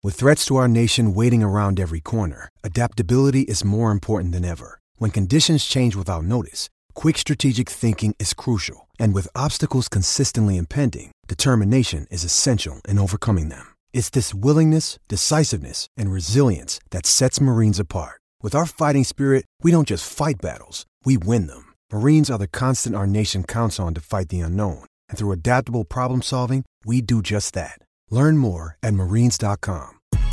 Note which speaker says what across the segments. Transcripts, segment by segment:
Speaker 1: With threats to our nation waiting around every corner, adaptability is more important than ever. When conditions change without notice, quick strategic thinking is crucial. And with obstacles consistently impending, determination is essential in overcoming them. It's this willingness, decisiveness, and resilience that sets Marines apart. With our fighting spirit, we don't just fight battles, we win them. Marines are the constant our nation counts on to fight the unknown. And through adaptable problem solving, we do just that. Learn more at marines.com.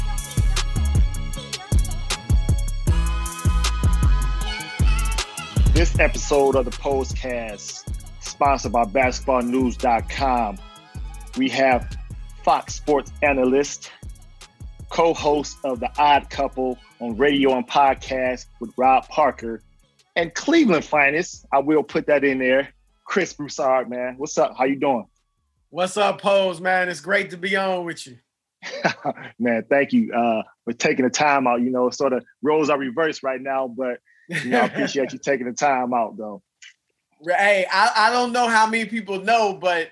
Speaker 2: This episode of the Postcast, sponsored by basketballnews.com. We have Fox Sports analyst, co-host of The Odd Couple on radio and podcast with Rob Parker, and Cleveland finest, I will put that in there, Chris Broussard, man. What's up? How you doing?
Speaker 3: What's up, Pose, man? It's great to be on with you.
Speaker 2: Man, thank you for taking the time out. You know, sort of roles are reversed right now, but you know, I appreciate you taking the time out, though.
Speaker 3: Hey, I don't know how many people know, but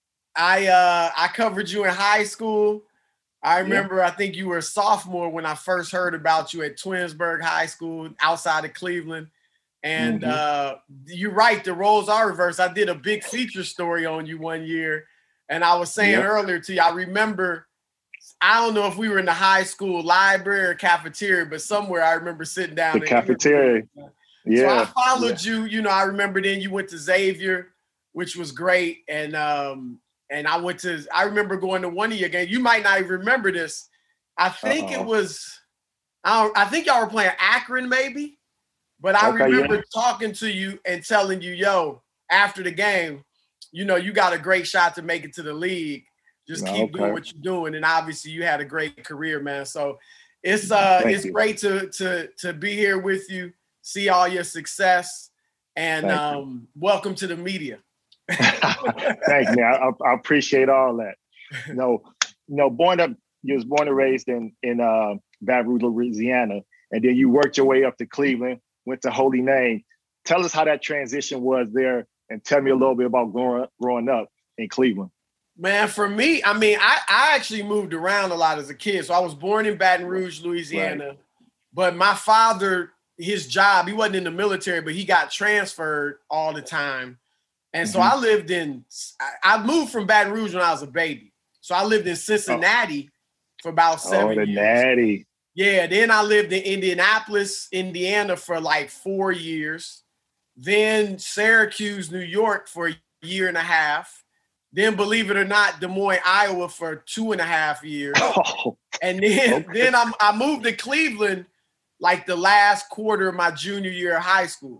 Speaker 3: I covered you in high school. I remember, I think you were a sophomore when I first heard about you at Twinsburg High School outside of Cleveland. And you're right, the roles are reversed. I did a big feature story on you one year. And I was saying earlier to you, I remember, I don't know if we were in the high school library or cafeteria, but somewhere I remember sitting down.
Speaker 2: The cafeteria. Yeah.
Speaker 3: So I followed you. You know, I remember then you went to Xavier, which was great. And I remember going to one of your games. You might not even remember this. I think it was, I think y'all were playing Akron maybe. But I remember talking to you and telling you, yo, after the game, you know, you got a great shot to make it to the league. Just keep doing what you're doing. And obviously you had a great career, man. So it's great to be here with you, see all your success, and welcome to the media.
Speaker 2: Thanks, man. I appreciate all that. You was born and raised in Baton Rouge, Louisiana, and then you worked your way up to Cleveland, went to Holy Name. Tell us how that transition was there, and tell me a little bit about growing up in Cleveland.
Speaker 3: Man, for me, I mean, I actually moved around a lot as a kid. So I was born in Baton Rouge, Louisiana, but my father, his job, he wasn't in the military, but he got transferred all the time. And so I moved from Baton Rouge when I was a baby. So I lived in Cincinnati for about 7 years.
Speaker 2: Natty.
Speaker 3: Yeah, then I lived in Indianapolis, Indiana for like 4 years. Then Syracuse, New York for a year and a half. Then, believe it or not, Des Moines, Iowa for 2.5 years. And then I moved to Cleveland like the last quarter of my junior year of high school.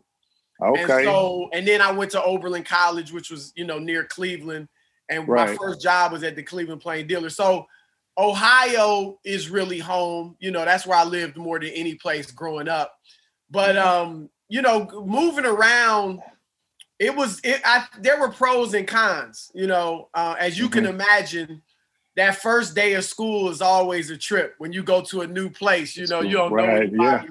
Speaker 3: And then I went to Oberlin College, which was, you know, near Cleveland. And my first job was at the Cleveland Plain Dealer. So Ohio is really home. You know, that's where I lived more than any place growing up. But, you know, moving around, there were pros and cons, you know, as you can imagine. That first day of school is always a trip when you go to a new place, you know, you don't know anybody.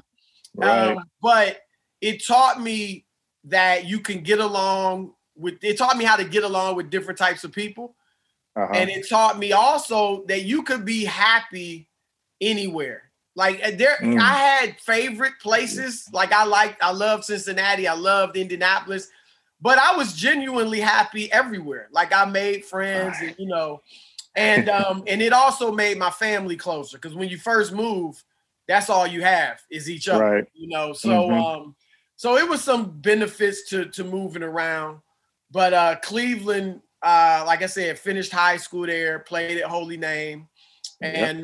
Speaker 3: But it taught me that you can get along it taught me how to get along with different types of people. And it taught me also that you could be happy anywhere. Like I had favorite places. Like I loved Cincinnati. I loved Indianapolis, but I was genuinely happy everywhere. Like I made friends and, you know, and it also made my family closer. Cause when you first move, that's all you have is each other, you know? So, so it was some benefits to moving around, but Cleveland, like I said, finished high school there, played at Holy Name. And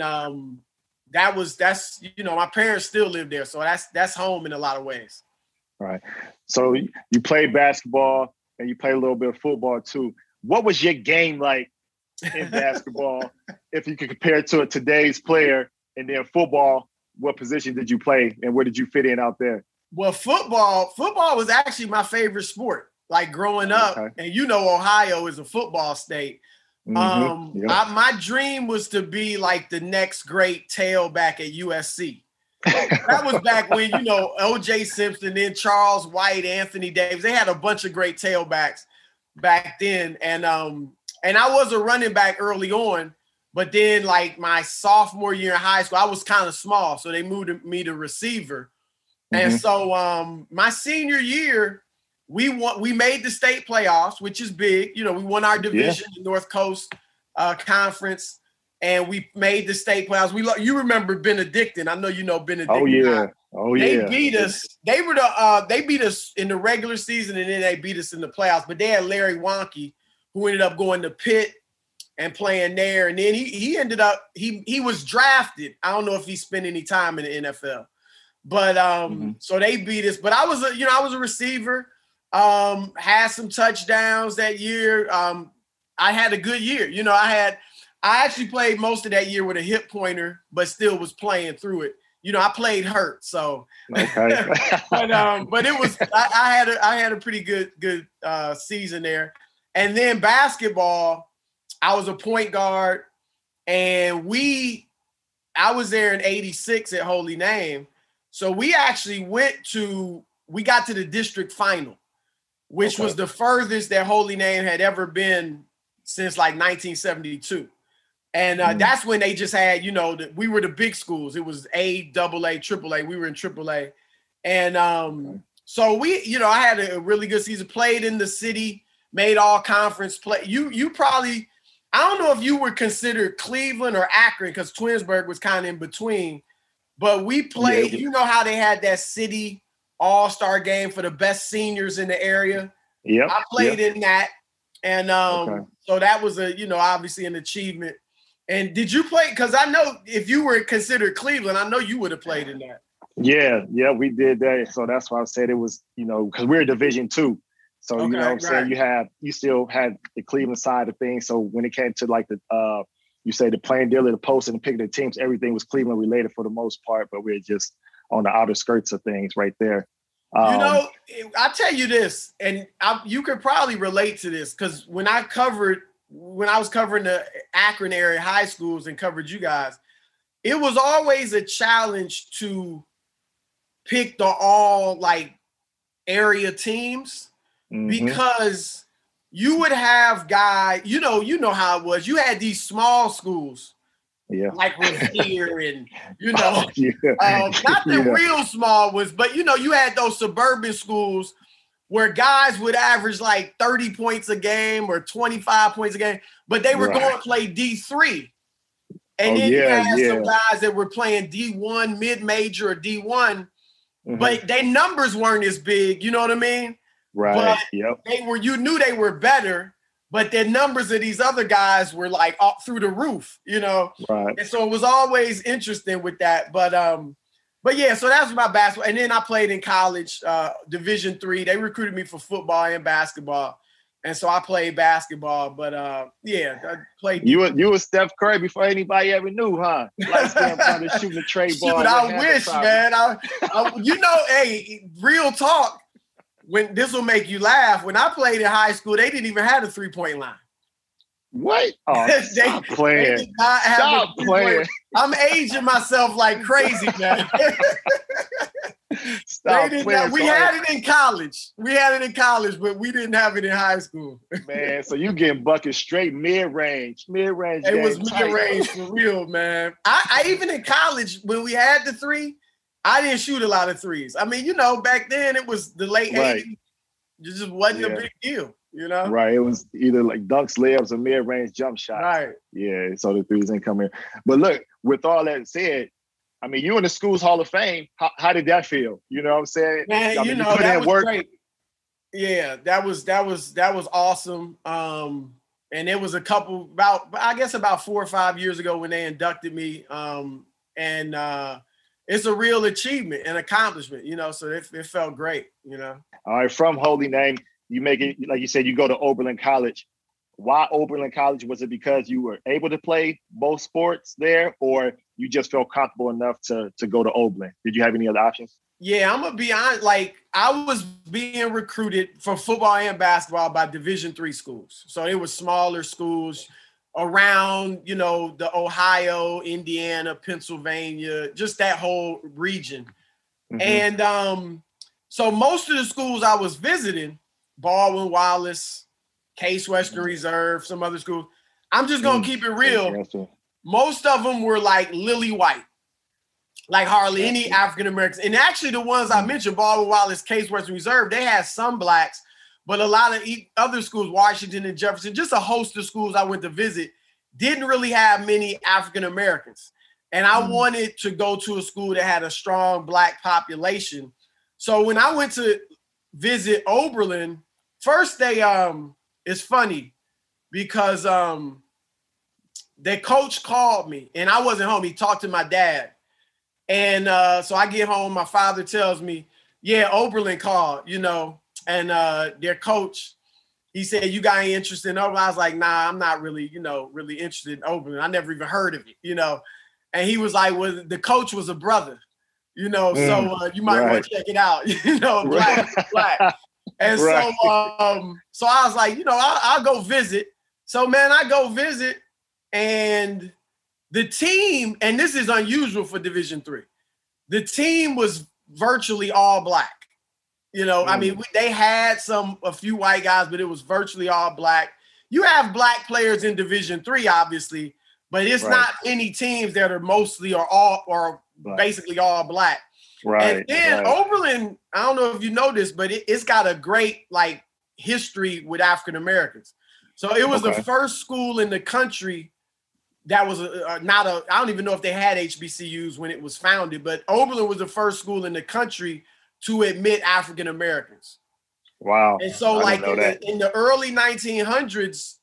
Speaker 3: that's, you know, my parents still live there. So that's home in a lot of ways.
Speaker 2: Right. So you played basketball and you played a little bit of football too. What was your game like in basketball? If you could compare it to today's player, and then football, what position did you play and where did you fit in out there?
Speaker 3: Well, football was actually my favorite sport. Like growing up, and you know, Ohio is a football state. My dream was to be like the next great tailback at USC. That was back when, you know, O.J. Simpson, then Charles White, Anthony Davis. They had a bunch of great tailbacks back then. And I was a running back early on, But then like my sophomore year in high school, I was kind of small. So they moved me to receiver. And so my senior year, we made the state playoffs, which is big. You know, we won our division, the North Coast Conference, and we made the state playoffs. You remember Benedictine? I know you know Benedictine. They beat us. They beat us in the regular season, and then they beat us in the playoffs. But they had Larry Wonky, who ended up going to Pitt and playing there. And then he ended up he was drafted. I don't know if he spent any time in the NFL. But so they beat us. But I was a receiver. Had some touchdowns that year. I had a good year. You know, I actually played most of that year with a hip pointer, but still was playing through it. You know, I played hurt, so okay. but it was I had a pretty good season there. And then basketball, I was a point guard, and I was there in '86 at Holy Name. So we actually got to the district final, which was the furthest that Holy Name had ever been since like 1972. And that's when they just had, you know, we were the big schools. It was A, AA, AAA. We were in AAA. And so I had a really good season, played in the city, made all conference play. You probably, I don't know if you were considered Cleveland or Akron, because Twinsburg was kind of in between. But we played, you know how they had that city all-star game for the best seniors in the area? Yeah. I played in that. And so that was obviously an achievement. And did you play? Because I know if you were considered Cleveland, I know you would have played in that.
Speaker 2: Yeah, we did that. So that's why I said it was, because we're Division II. So, you know what I'm saying? You still had the Cleveland side of things. So when it came to like you say the playing deal of the post and picking the teams, everything was Cleveland related for the most part, but we're just on the outer skirts of things right there.
Speaker 3: I tell you this, and you could probably relate to this, because when I was covering the Akron area high schools and covered you guys, it was always a challenge to pick the all like area teams, because you would have guys, you know how it was. You had these small schools, like Revere and, not the real small ones, but, you had those suburban schools where guys would average like 30 points a game or 25 points a game, but they were going to play D3. And then you had some guys that were playing D1, mid-major or D1, but their numbers weren't as big, you know what I mean? Right. But you knew they were better, but their numbers of these other guys were like up through the roof, Right. And so it was always interesting with that. But yeah, so that was my basketball. And then I played in college, Division III. They recruited me for football and basketball. And so I played basketball, but I played.
Speaker 2: You were Steph Curry before anybody ever knew, huh? Like shooting the trade ball.
Speaker 3: Shoot, I wish, man. Hey, real talk. When this will make you laugh, when I played in high school, they didn't even have a 3-point line.
Speaker 2: What? Oh, stop playing.
Speaker 3: They did not have
Speaker 2: stop playing.
Speaker 3: I'm aging myself like crazy, man.
Speaker 2: Stop playing.
Speaker 3: We had it in college. But we didn't have it in high school.
Speaker 2: Man, so you getting buckets straight mid-range.
Speaker 3: It was mid-range for real, man. I even in college, when we had the three, I didn't shoot a lot of threes. I mean, back then it was the late 80s. It just wasn't a big deal,
Speaker 2: Right. It was either like dunks, layups, or mid-range jump shots.
Speaker 3: Right.
Speaker 2: Yeah, so the threes didn't come in. But look, with all that said, I mean, you in the school's Hall of Fame. How did that feel? You know what I'm saying?
Speaker 3: Man, that was great. Yeah, that was awesome. And it was about 4 or 5 years ago when they inducted me. It's a real achievement and accomplishment, so it felt great, All
Speaker 2: right, from Holy Name, you make it, like you said, you go to Oberlin College. Why Oberlin College? Was it because you were able to play both sports there, or you just felt comfortable enough to go to Oberlin? Did you have any other options?
Speaker 3: Yeah, I'm going to be honest. Like, I was being recruited for football and basketball by Division III schools. So it was smaller schools around, the Ohio, Indiana, Pennsylvania, just that whole region. And so most of the schools I was visiting, Baldwin Wallace, Case Western Reserve, some other schools, I'm just going to keep it real. most of them were like lily white, like hardly any African Americans. And actually, the ones I mentioned, Baldwin Wallace, Case Western Reserve, they had some blacks, but a lot of other schools, Washington and Jefferson, just a host of schools I went to visit, didn't really have many African Americans. And I wanted to go to a school that had a strong black population. So when I went to visit Oberlin, first they it's funny because their coach called me and I wasn't home. He talked to my dad. And so I get home, my father tells me, yeah, Oberlin called, you know, and their coach, he said, you got any interest in Oberlin? I was like, nah, I'm not really, you know, really interested in Oberlin. I never even heard of it, you know. And he was like, well, the coach was a brother, you know, so you might want to check it out, you know, black. And so I was like, you know, I'll go visit. So, man, I go visit and the team, and this is unusual for Division III, the team was virtually all black. You know, I mean, they had a few white guys, but it was virtually all black. You have black players in Division III, obviously, but it's not many teams that are mostly or basically all black. Right. And then Oberlin, I don't know if you know this, but it's got a great like history with African Americans. So it was the first school in the country that was I don't even know if they had HBCUs when it was founded, but Oberlin was the first school in the country to admit African Americans. Wow. And so like in the early 1900s,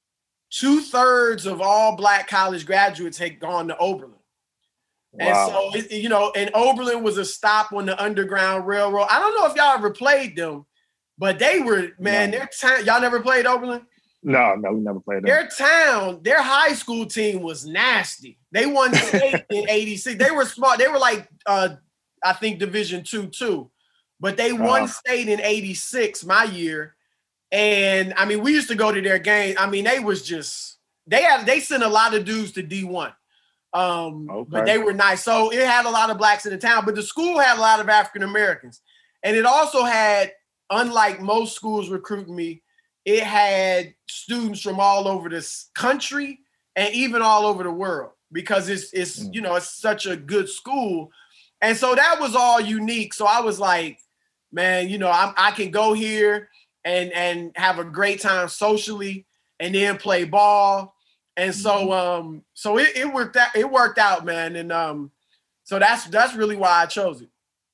Speaker 3: 2/3 of all black college graduates had gone to Oberlin. Wow. And so, you know, and Oberlin was a stop on the Underground Railroad. I don't know if y'all ever played them, but they were, man, their town. Y'all never played Oberlin? No, we never played them. Their high school team was nasty. They won state in 86. They were smart. They were like, I think Division II too, but they won state in 86, my year. And I mean, we used to go to their game. I mean, they was just, they sent a lot of dudes to D1. But they were nice. So it had a lot of blacks in the town, but the school had a lot of African Americans. And it also had, unlike most schools recruiting me, it had students from all over this country and even all over the world because it's you know, it's such a good school. And so that was all unique. So I was like, man, you know, I can go here and have a great time socially and then play ball. And so so it worked out, man. And so that's really why I chose it.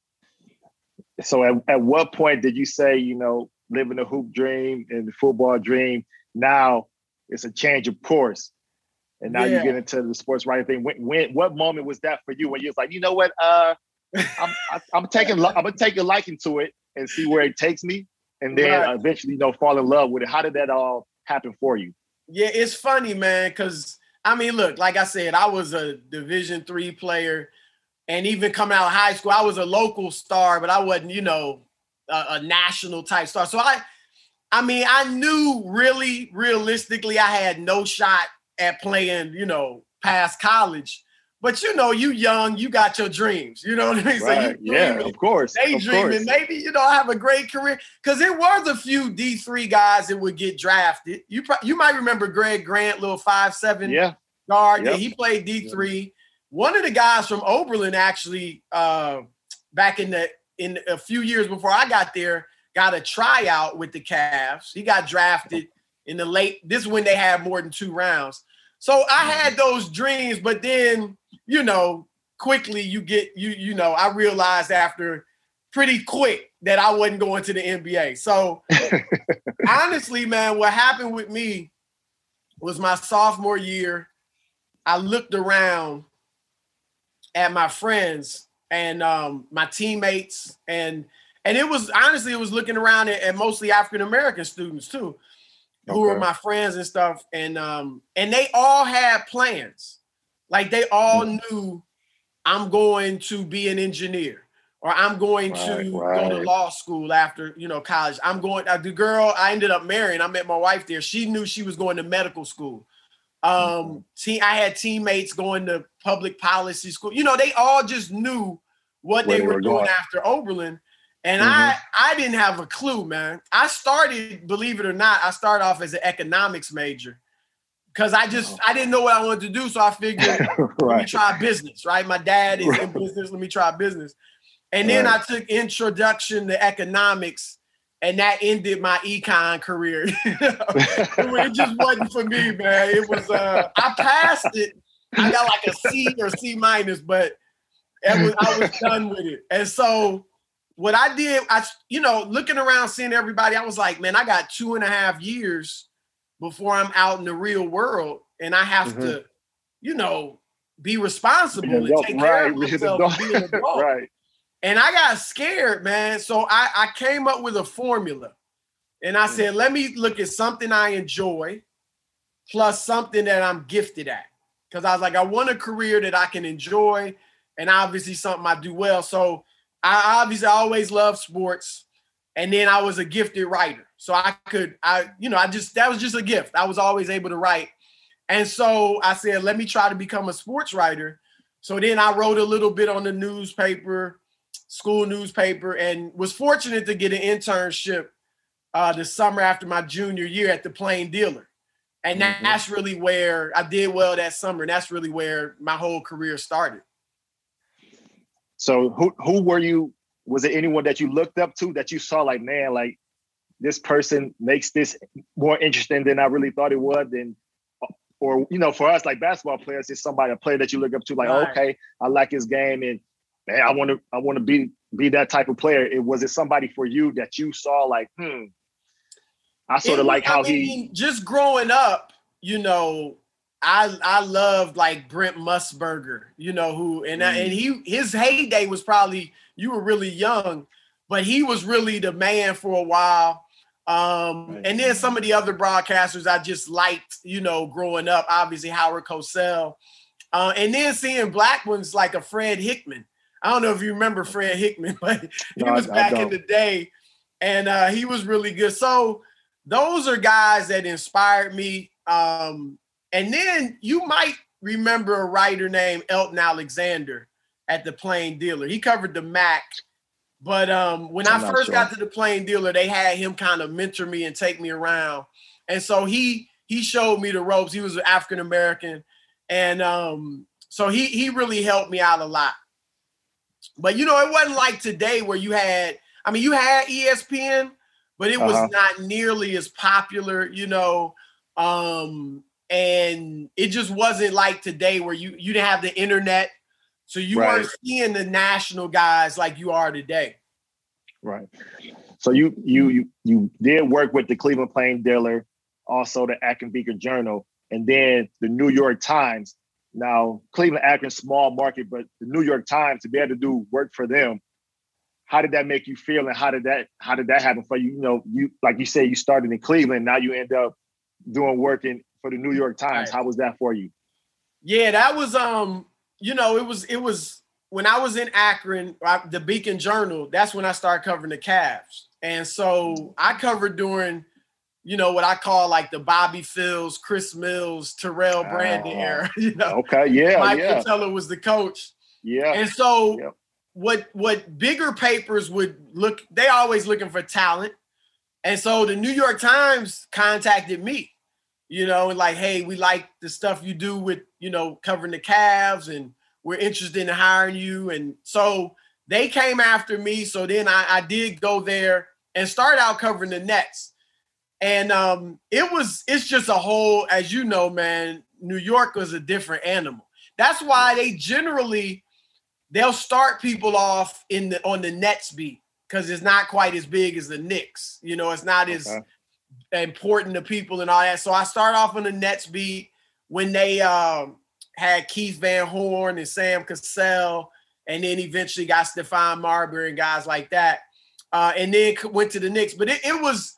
Speaker 2: So at what point did you say, you know, living the hoop dream and the football dream, now it's a change of course? And now you get into the sports writing thing. What moment was that for you when you was like, you know what, I'm taking a liking to it and see where it takes me, and then eventually, you know, fall in love with it? How did that all happen for you?
Speaker 3: Yeah, it's funny, man, because I mean, look, like I said, I was a Division III player, and even coming out of high school, I was a local star, but I wasn't, you know, a national type star. So I mean, I knew really realistically I had no shot at playing, you know, past college. But you know, you young, you got your dreams. You know what I mean?
Speaker 2: Right. So of course.
Speaker 3: Daydreaming, maybe, you know, have a great career. Because there was a few D3 guys that would get drafted. You might remember Greg Grant, little 5'7" guard. Yep. Yeah, he played D3. Yep. One of the guys from Oberlin actually, back in a few years before I got there, got a tryout with the Cavs. He got drafted in the late. This is when they had more than 2 rounds. So I had those dreams, but then, you know, quickly you know, I realized after pretty quick that I wasn't going to the NBA. So honestly, man, what happened with me was my sophomore year, I looked around at my friends and my teammates and it was honestly, it was looking around at mostly African-American students too, who were my friends and stuff. And they all had plans. Like they all knew I'm going to be an engineer or I'm going to go to law school after, you know, college. I'm going, the girl I ended up marrying, I met my wife there. She knew she was going to medical school. I had teammates going to public policy school. You know, they all just knew what they were doing after Oberlin. And I didn't have a clue, man. I started, believe it or not, I started off as an economics major because I didn't know what I wanted to do. So I figured, let me try business, right? My dad is in business. Let me try business. And then I took introduction to economics, and that ended my econ career. It just wasn't for me, man. It was, I passed it. I got like a C or C minus, but I was done with it. And so what I did, looking around, seeing everybody, I was like, man, I got 2.5 years before I'm out in the real world, and I have to, be responsible and take care of myself and be an adult.
Speaker 2: Right.
Speaker 3: And I got scared, man. So I came up with a formula, and I said, let me look at something I enjoy plus something that I'm gifted at. Because I was like, I want a career that I can enjoy, and obviously something I do well. So I always loved sports, and then I was a gifted writer. So that was just a gift. I was always able to write. And so I said, let me try to become a sports writer. So then I wrote a little bit on the newspaper, school newspaper, and was fortunate to get an internship the summer after my junior year at the Plain Dealer. And that's really where I did well that summer. And that's really where my whole career started.
Speaker 2: So who were you? Was it anyone that you looked up to that you saw like, man, like this person makes this more interesting than I really thought it would? Or for us, like basketball players, it's a player that you look up to, like, right. Okay, I like his game, and man, I want to be that type of player. Was it somebody for you that you saw like, I sort of like how
Speaker 3: just growing up, I loved like Brent Musburger, his heyday was probably, you were really young, but he was really the man for a while. And then some of the other broadcasters I just liked, growing up, obviously Howard Cosell. And then seeing black ones like a Fred Hickman. I don't know if you remember Fred Hickman, but he was back in the day, and he was really good. So those are guys that inspired me. And then you might remember a writer named Elton Alexander at the Plain Dealer. He covered the MAC. But when I first got to the Plain Dealer, they had him kind of mentor me and take me around. And so he showed me the ropes. He was African-American. And so he really helped me out a lot. But, it wasn't like today where you had ESPN, but it was not nearly as popular, and it just wasn't like today where you didn't have the internet. So you weren't seeing the national guys like you are today.
Speaker 2: Right. So you did work with the Cleveland Plain Dealer, also the Akron Beacon Journal, and then the New York Times. Now, Cleveland, Akron, small market, but the New York Times, to be able to do work for them, how did that make you feel, and how did that happen for you? You like you said, you started in Cleveland, now you end up doing work for the New York Times. Right. How was that for you?
Speaker 3: Yeah, that was it was when I was in Akron, the Beacon Journal, that's when I started covering the Cavs. And so I covered during, what I call like the Bobby Fields, Chris Mills, Terrell Brandon era.
Speaker 2: Okay, yeah,
Speaker 3: Mike Fratello was the coach.
Speaker 2: Yeah.
Speaker 3: And so what bigger papers would look, they always looking for talent. And so the New York Times contacted me, and like, hey, we like the stuff you do with, covering the Cavs, and we're interested in hiring you. And so they came after me. So then I did go there and start out covering the Nets. And it's just a whole, as you know, man, New York was a different animal. That's why they'll start people off on the Nets beat, because it's not quite as big as the Knicks. It's not as important to people and all that. So I start off on the Nets beat when they had Keith Van Horn and Sam Cassell, and then eventually got Stephon Marbury and guys like that. And then went to the Knicks. But it was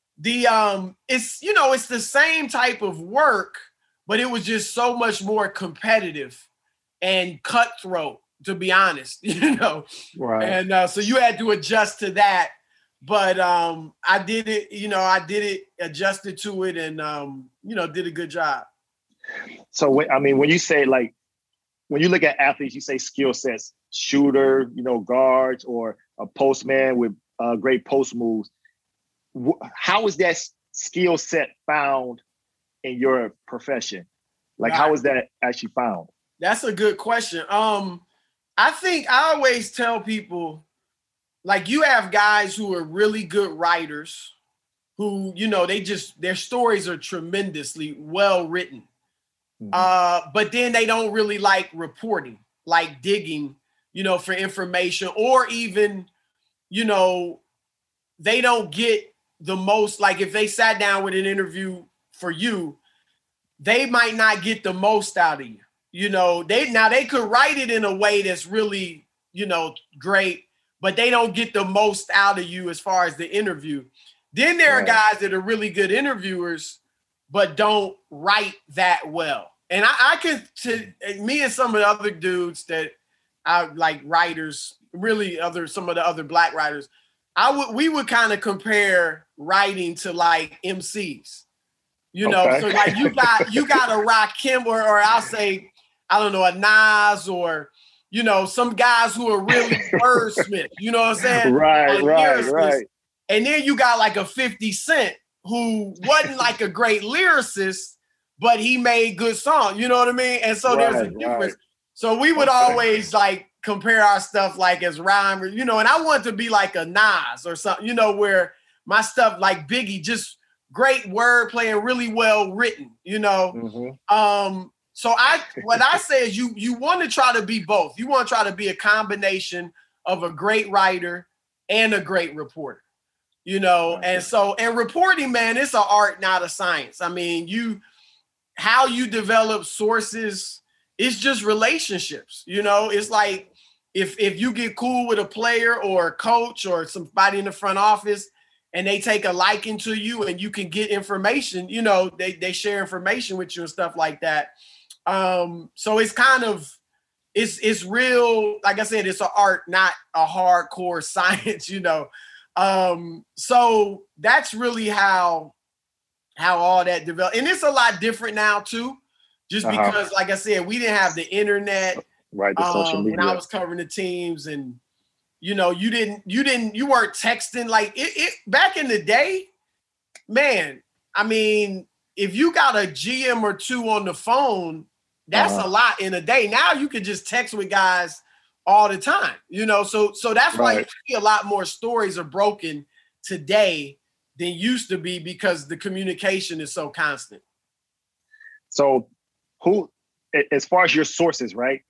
Speaker 3: it's the same type of work, but it was just so much more competitive and cutthroat, to be honest,
Speaker 2: Right.
Speaker 3: And so you had to adjust to that. But I did it, adjusted to it, and, did a good job.
Speaker 2: So, when you say, like, when you look at athletes, you say skill sets, shooter, guards, or a postman with great post moves. How is that skill set found in your profession? Like,
Speaker 3: Right.
Speaker 2: how is that actually found?
Speaker 3: That's a good question. I think I always tell people, like, you have guys who are really good writers who, you know, their stories are tremendously well written. But then they don't really like reporting, like digging, you know, for information, or even, you know, they don't get the most, like if they sat down with an interview for you, they might not get the most out of you. You know, they could write it in a way that's really, you know, great, but they don't get the most out of you as far as the interview. Then there are guys that are really good interviewers, but don't write that well. And me and some of the other dudes that I like, writers, really some of the other black writers, we would kind of compare writing to like MCs. You know, so like you got a Rakim or I'll say, I don't know, a Nas, or, you know, some guys who are really wordsmiths, you know what I'm saying?
Speaker 2: Right.
Speaker 3: And then you got like a 50 Cent who wasn't like a great lyricist, but he made good songs, you know what I mean? And so there's a difference. So we would always like compare our stuff like as rhymers, you know, and I want to be like a Nas or something, you know, where my stuff like Biggie, just great wordplay and really well written, you know? So what I say is you want to try to be both. You want to try to be a combination of a great writer and a great reporter, you know? And reporting, man, it's an art, not a science. I mean, how you develop sources, it's just relationships, you know? It's like if you get cool with a player or a coach or somebody in the front office, and they take a liking to you and you can get information, you know, they share information with you and stuff like that. So it's kind of, it's real, like I said, it's an art, not a hardcore science, you know? So that's really how all that developed. And it's a lot different now too, just because, like I said, we didn't have the internet,
Speaker 2: the social media.
Speaker 3: when I was covering the teams, and you know, you weren't texting like it back in the day, man. I mean, if you got a GM or two on the phone, that's a lot in a day. Now you can just text with guys all the time, you know? So that's why you see a lot more stories are broken today than used to be, because the communication is so constant.
Speaker 2: So as far as your sources, right?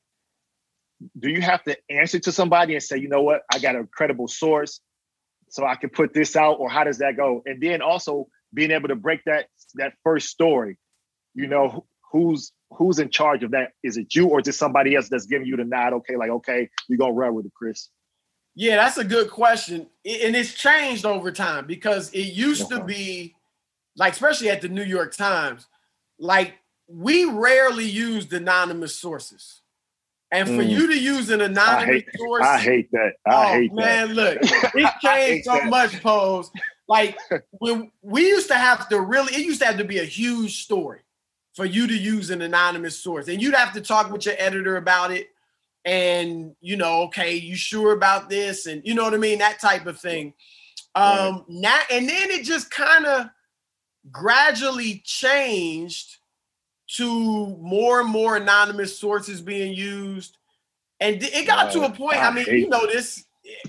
Speaker 2: Do you have to answer to somebody and say, you know what, I got a credible source so I can put this out, or how does that go? And then also being able to break that first story, you know, who's in charge of that? Is it you, or is it somebody else that's giving you the nod? Okay, we're going to run with it, Chris.
Speaker 3: Yeah, that's a good question. And it's changed over time, because it used to be like, especially at the New York Times, like we rarely used anonymous sources. And for you to use an anonymous source,
Speaker 2: I hate that.
Speaker 3: Man, look, it changed so much, Pose. Like when we used to have to it used to have to be a huge story for you to use an anonymous source, and you'd have to talk with your editor about it. And you know, okay, you sure about this? And you know what I mean, that type of thing. Now and then it just kind of gradually changed to more and more anonymous sources being used. And it got to a point, I mean, you know this,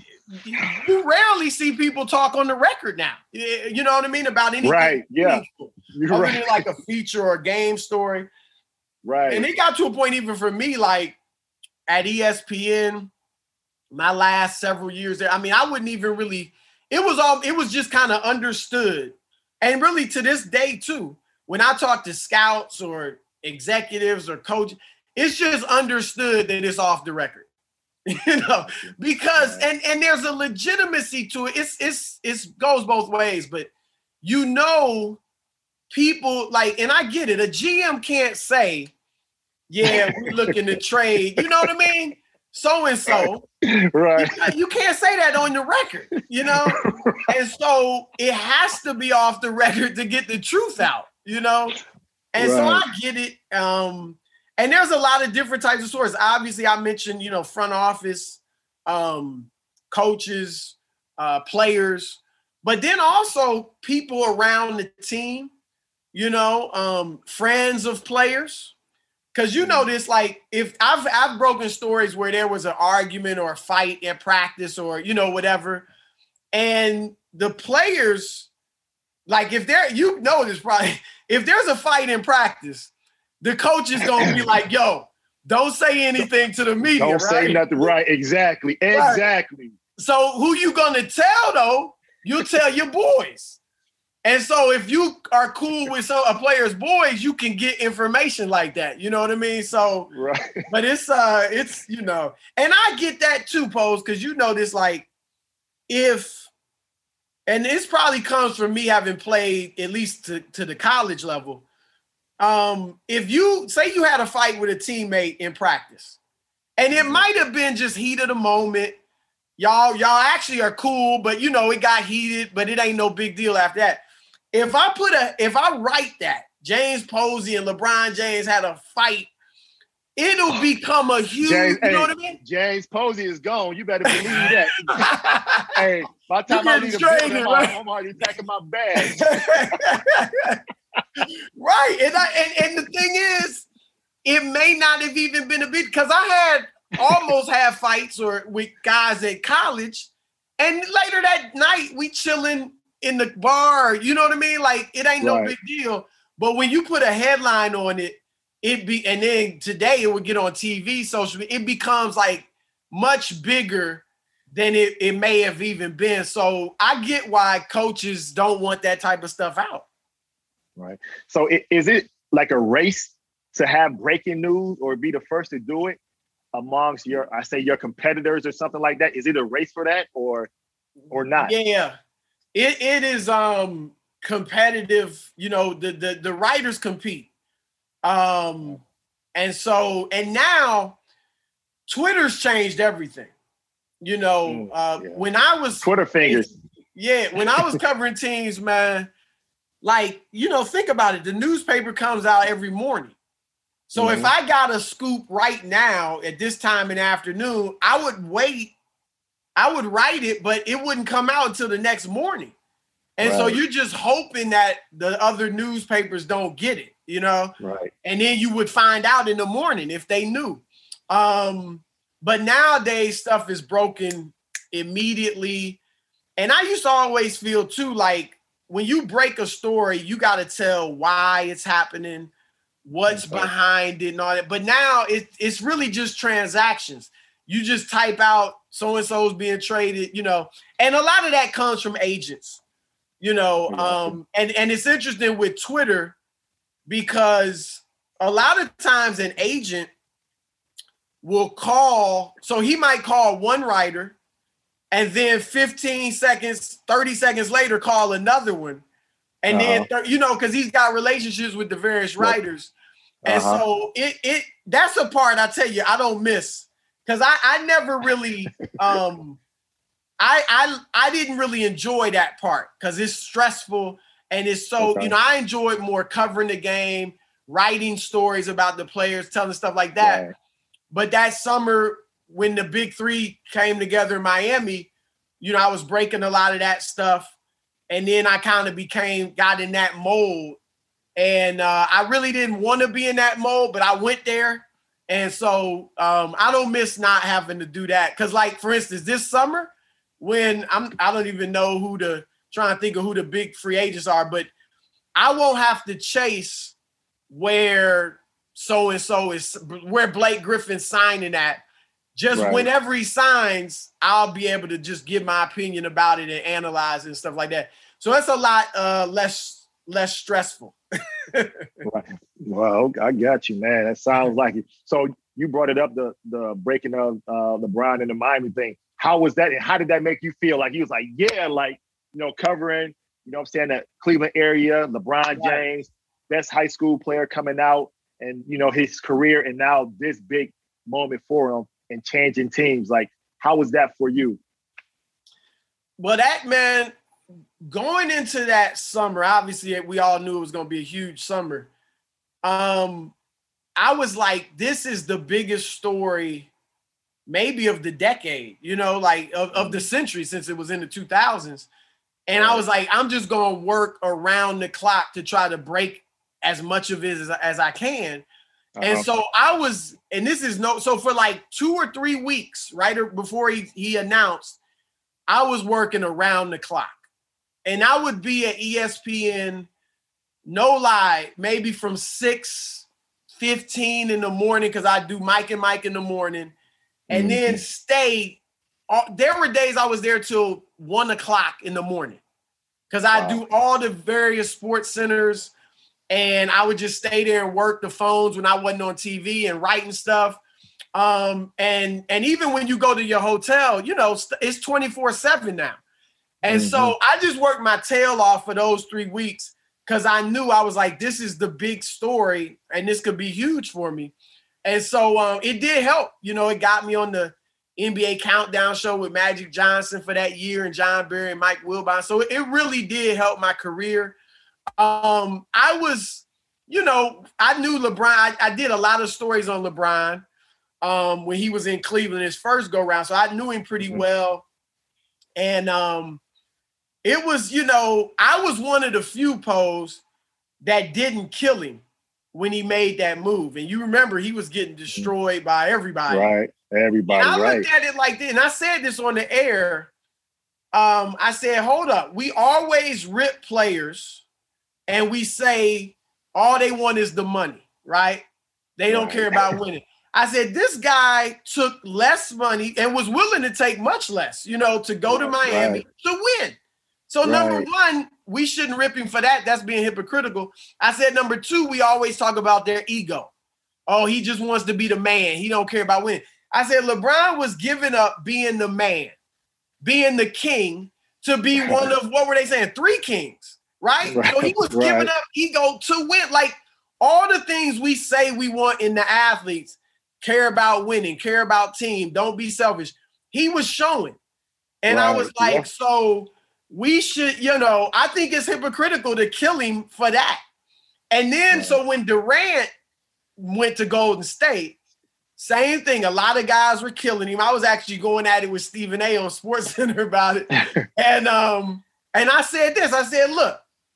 Speaker 3: you rarely see people talk on the record now. You know what I mean? About anything.
Speaker 2: Right, yeah.
Speaker 3: Other than like a feature or a game story.
Speaker 2: Right.
Speaker 3: And it got to a point even for me, like at ESPN, my last several years there, I mean, I wouldn't even really, it was just kind of understood. And really to this day too, when I talk to scouts or executives or coaches, it's just understood that it's off the record, you know, because, and there's a legitimacy to it. It goes both ways, but you know, people like, and I get it. A GM can't say, yeah, we're looking to trade, you know what I mean? So-and-so.
Speaker 2: Right.
Speaker 3: You can't say that on the record, you know? And so it has to be off the record to get the truth out, you know? And so I get it. And there's a lot of different types of sources. Obviously, I mentioned, you know, front office, coaches, players, but then also people around the team. friends of players. Cause this, like if I've broken stories where there was an argument or a fight in practice or, whatever. And the players, like if this probably, if there's a fight in practice, the coach is going to be like, yo, don't say anything to the media.
Speaker 2: Don't say nothing. Right. Exactly. Right.
Speaker 3: So who you going to tell though? You'll tell your boys. And so if you are cool with a player's boys, you can get information like that. You know what I mean? So,
Speaker 2: right.
Speaker 3: But it's and I get that too, Pose, because this, like, and this probably comes from me having played at least to the college level. If you say you had a fight with a teammate in practice, and it might have been just heat of the moment, y'all actually are cool, but it got heated, but it ain't no big deal after that. If I write that James Posey and LeBron James had a fight, it'll become a huge, what I mean?
Speaker 2: James Posey is gone. You better believe that. Hey, by the time I leave the building, I'm already packing my bag.
Speaker 3: Right. And the thing is, it may not have even been a bit, because I almost had fights with guys at college, and later that night we chilling in the bar, you know what I mean? Like, it ain't no big deal. But when you put a headline on it, and then today it would get on TV, social media, it becomes like much bigger than it may have even been. So I get why coaches don't want that type of stuff out.
Speaker 2: Right. So is it like a race to have breaking news or be the first to do it amongst your competitors or something like that? Is it a race for that or not?
Speaker 3: Yeah. It is competitive, the writers compete. And now Twitter's changed everything. When I was
Speaker 2: Twitter fingers.
Speaker 3: Yeah, when I was covering teams, man, like, think about it. The newspaper comes out every morning. So if I got a scoop right now at this time in the afternoon, I would wait. I would write it, but it wouldn't come out until the next morning. And so you're just hoping that the other newspapers don't get it,
Speaker 2: Right.
Speaker 3: And then you would find out in the morning if they knew. But nowadays stuff is broken immediately. And I used to always feel too, like when you break a story, you got to tell why it's happening, what's behind it and all that. But now it's really just transactions. You just type out so-and-so's being traded, and a lot of that comes from agents, and it's interesting with Twitter because a lot of times an agent will call, so he might call one writer and then 15 seconds, 30 seconds later call another one. And then, because he's got relationships with the various writers. And so that's a part I tell you, I don't miss. Because I never really, I didn't really enjoy that part because it's stressful and it's so, I enjoyed more covering the game, writing stories about the players, telling stuff like that. Right. But that summer when the big three came together in Miami, I was breaking a lot of that stuff. And then I kind of got in that mold. And I really didn't want to be in that mold, but I went there. And so I don't miss not having to do that. Because, like, for instance, this summer, when I don't even know trying to think of who the big free agents are, but I won't have to chase where so-and-so is, where Blake Griffin's signing at. Just whenever he signs, I'll be able to just give my opinion about it and analyze it and stuff like that. So it's a lot less stressful.
Speaker 2: Right. Well, I got you, man. That sounds like it. So you brought it up, the breaking of LeBron and the Miami thing. How was that? And how did that make you feel? Like, he was like, yeah, like, covering, that Cleveland area, LeBron James, best high school player coming out and, his career. And now this big moment for him and changing teams. Like, how was that for you?
Speaker 3: Well, that, man, going into that summer, obviously we all knew it was going to be a huge summer. I was like, this is the biggest story maybe of the decade, of the century, since it was in the 2000s. And I was like, I'm just going to work around the clock to try to break as much of it as I can. And so I was, and this is so for like 2 or 3 weeks, right before he announced, I was working around the clock. And I would be at ESPN, no lie, maybe from 6:15 in the morning, because I do Mike and Mike in the morning, and then stay. There were days I was there till 1 o'clock in the morning, because I do all the various sports centers, and I would just stay there and work the phones when I wasn't on TV and writing stuff. And even when you go to your hotel, you know, it's 24/7 now. And so I just worked my tail off for those 3 weeks, because I knew, I was like, this is the big story and this could be huge for me. And so it did help. You know, it got me on the NBA Countdown show with Magic Johnson for that year, and John Barry and Mike Wilbon. So it really did help my career. I was, you know, I knew LeBron. I did a lot of stories on LeBron when he was in Cleveland, his first go round. So I knew him pretty well. And it was, you know, I was one of the few Pose that didn't kill him when he made that move. And you remember, he was getting destroyed by everybody.
Speaker 2: Right. Everybody. And
Speaker 3: I looked at it like this, and I said this on the air. I said, hold up. We always rip players and we say all they want is the money, right? They don't care about winning. I said, this guy took less money and was willing to take much less, you know, to go to Miami to win. So number one, we shouldn't rip him for that. That's being hypocritical. I said, number two, we always talk about their ego. Oh, he just wants to be the man. He don't care about winning. I said, LeBron was giving up being the man, being the king, to be one of, what were they saying? 3 kings, right? So he was giving up ego to win. Like, all the things we say we want in the athletes, care about winning, care about team, don't be selfish. He was showing. And I was like, so we should, you know, I think it's hypocritical to kill him for that. And then, so when Durant went to Golden State, same thing. A lot of guys were killing him. I was actually going at it with Stephen A on SportsCenter about it. And I said this, I said, look,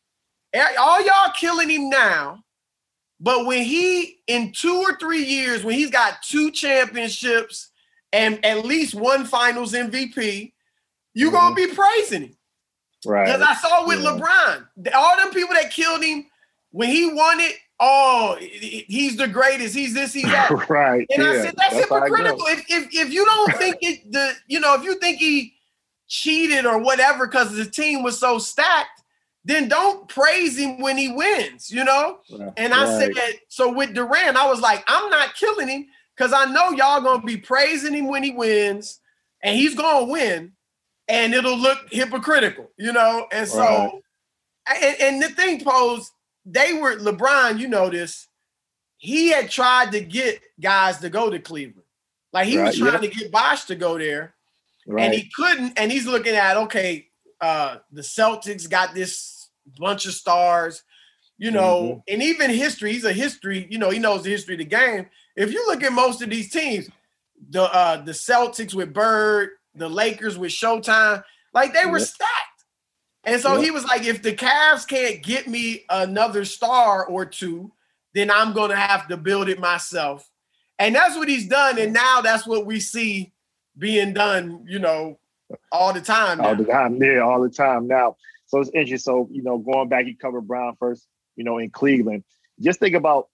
Speaker 3: all y'all killing him now, but when he, in 2 or 3 years, when he's got 2 championships and at least 1 finals MVP, you're going to be praising him. Right. Because I saw with LeBron, all them people that killed him, when he won it, oh, he's the greatest. He's this, he's that. Right. And I said, that's hypocritical. If you don't think if you think he cheated or whatever because the team was so stacked, then don't praise him when he wins, you know? Right. And I said, so with Durant, I was like, I'm not killing him because I know y'all going to be praising him when he wins, and he's going to win, and it'll look hypocritical, you know? And so, and the thing, Pose, LeBron, you know this, he had tried to get guys to go to Cleveland. Like, he was trying to get Bosh to go there, and he couldn't, and he's looking at, okay, the Celtics got this bunch of stars, you know, and even history, he's a history, you know, he knows the history of the game. If you look at most of these teams, the Celtics with Bird, the Lakers with Showtime, like they were stacked. And so he was like, if the Cavs can't get me another star or 2, then I'm going to have to build it myself. And that's what he's done. And now that's what we see being done, you know, all the time now. All
Speaker 2: the time now. So it's interesting. So, you know, going back, you covered Brown first, you know, in Cleveland. Just think about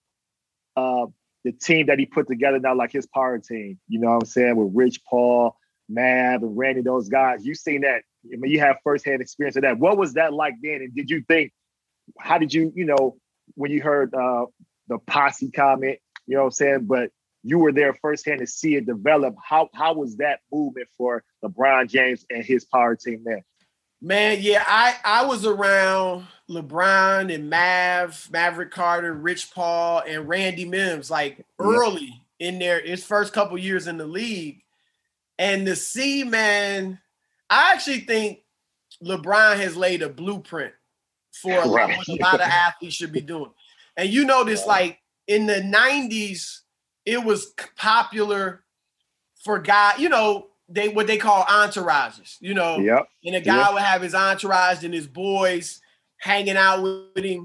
Speaker 2: the team that he put together now, like his power team, you know what I'm saying, with Rich Paul, Mav, and Randy, those guys. You've seen that. I mean, you have firsthand experience of that. What was that like then? And did you think, how did you, you know, when you heard the posse comment, you know what I'm saying, but you were there firsthand to see it develop. How was that movement for LeBron James and his power team there?
Speaker 3: Man, yeah, I was around LeBron and Maverick Carter, Rich Paul, and Randy Mims, like early in his first couple years in the league. And to see, man, I actually think LeBron has laid a blueprint for what a lot of athletes should be doing. And you notice, like, in the 90s, it was popular for guys, you know, what they call entourages, you know, and a guy would have his entourage and his boys hanging out with him.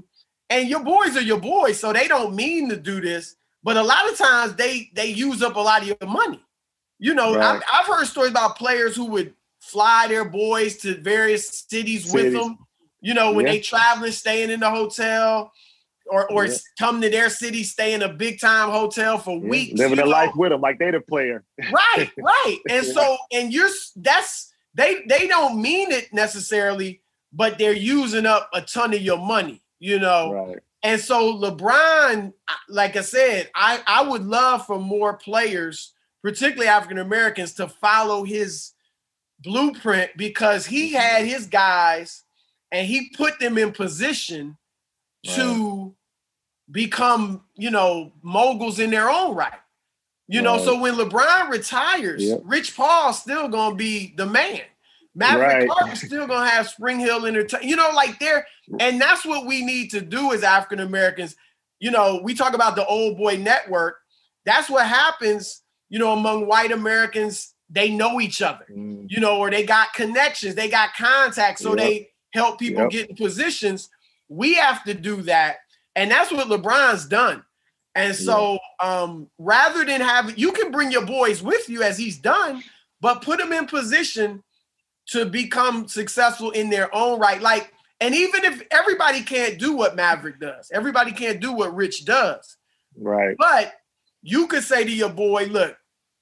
Speaker 3: And your boys are your boys, so they don't mean to do this. But a lot of times they use up a lot of your money. You know,
Speaker 2: Right.
Speaker 3: I've heard stories about players who would fly their boys to various cities with them. You know, when they traveling, staying in the hotel, or come to their city, stay in a big time hotel for weeks.
Speaker 2: Living their life with them like they the player.
Speaker 3: Right. And so, and they don't mean it necessarily, but they're using up a ton of your money, you know?
Speaker 2: Right.
Speaker 3: And so LeBron, like I said, I would love for more players, particularly African-Americans, to follow his blueprint, because he had his guys and he put them in position to become, you know, moguls in their own right. You know, so when LeBron retires, Rich Paul's still going to be the man. Maverick Clark is still going to have Spring Hill Entertainment. You know, like and that's what we need to do as African Americans. You know, we talk about the old boy network. That's what happens, you know, among white Americans. They know each other, you know, or they got connections, they got contacts, so they help people get in positions. We have to do that. And that's what LeBron's done. And so rather than you can bring your boys with you as he's done, but put them in position to become successful in their own right. Like, and even if everybody can't do what Maverick does, everybody can't do what Rich does.
Speaker 2: Right.
Speaker 3: But you could say to your boy, look,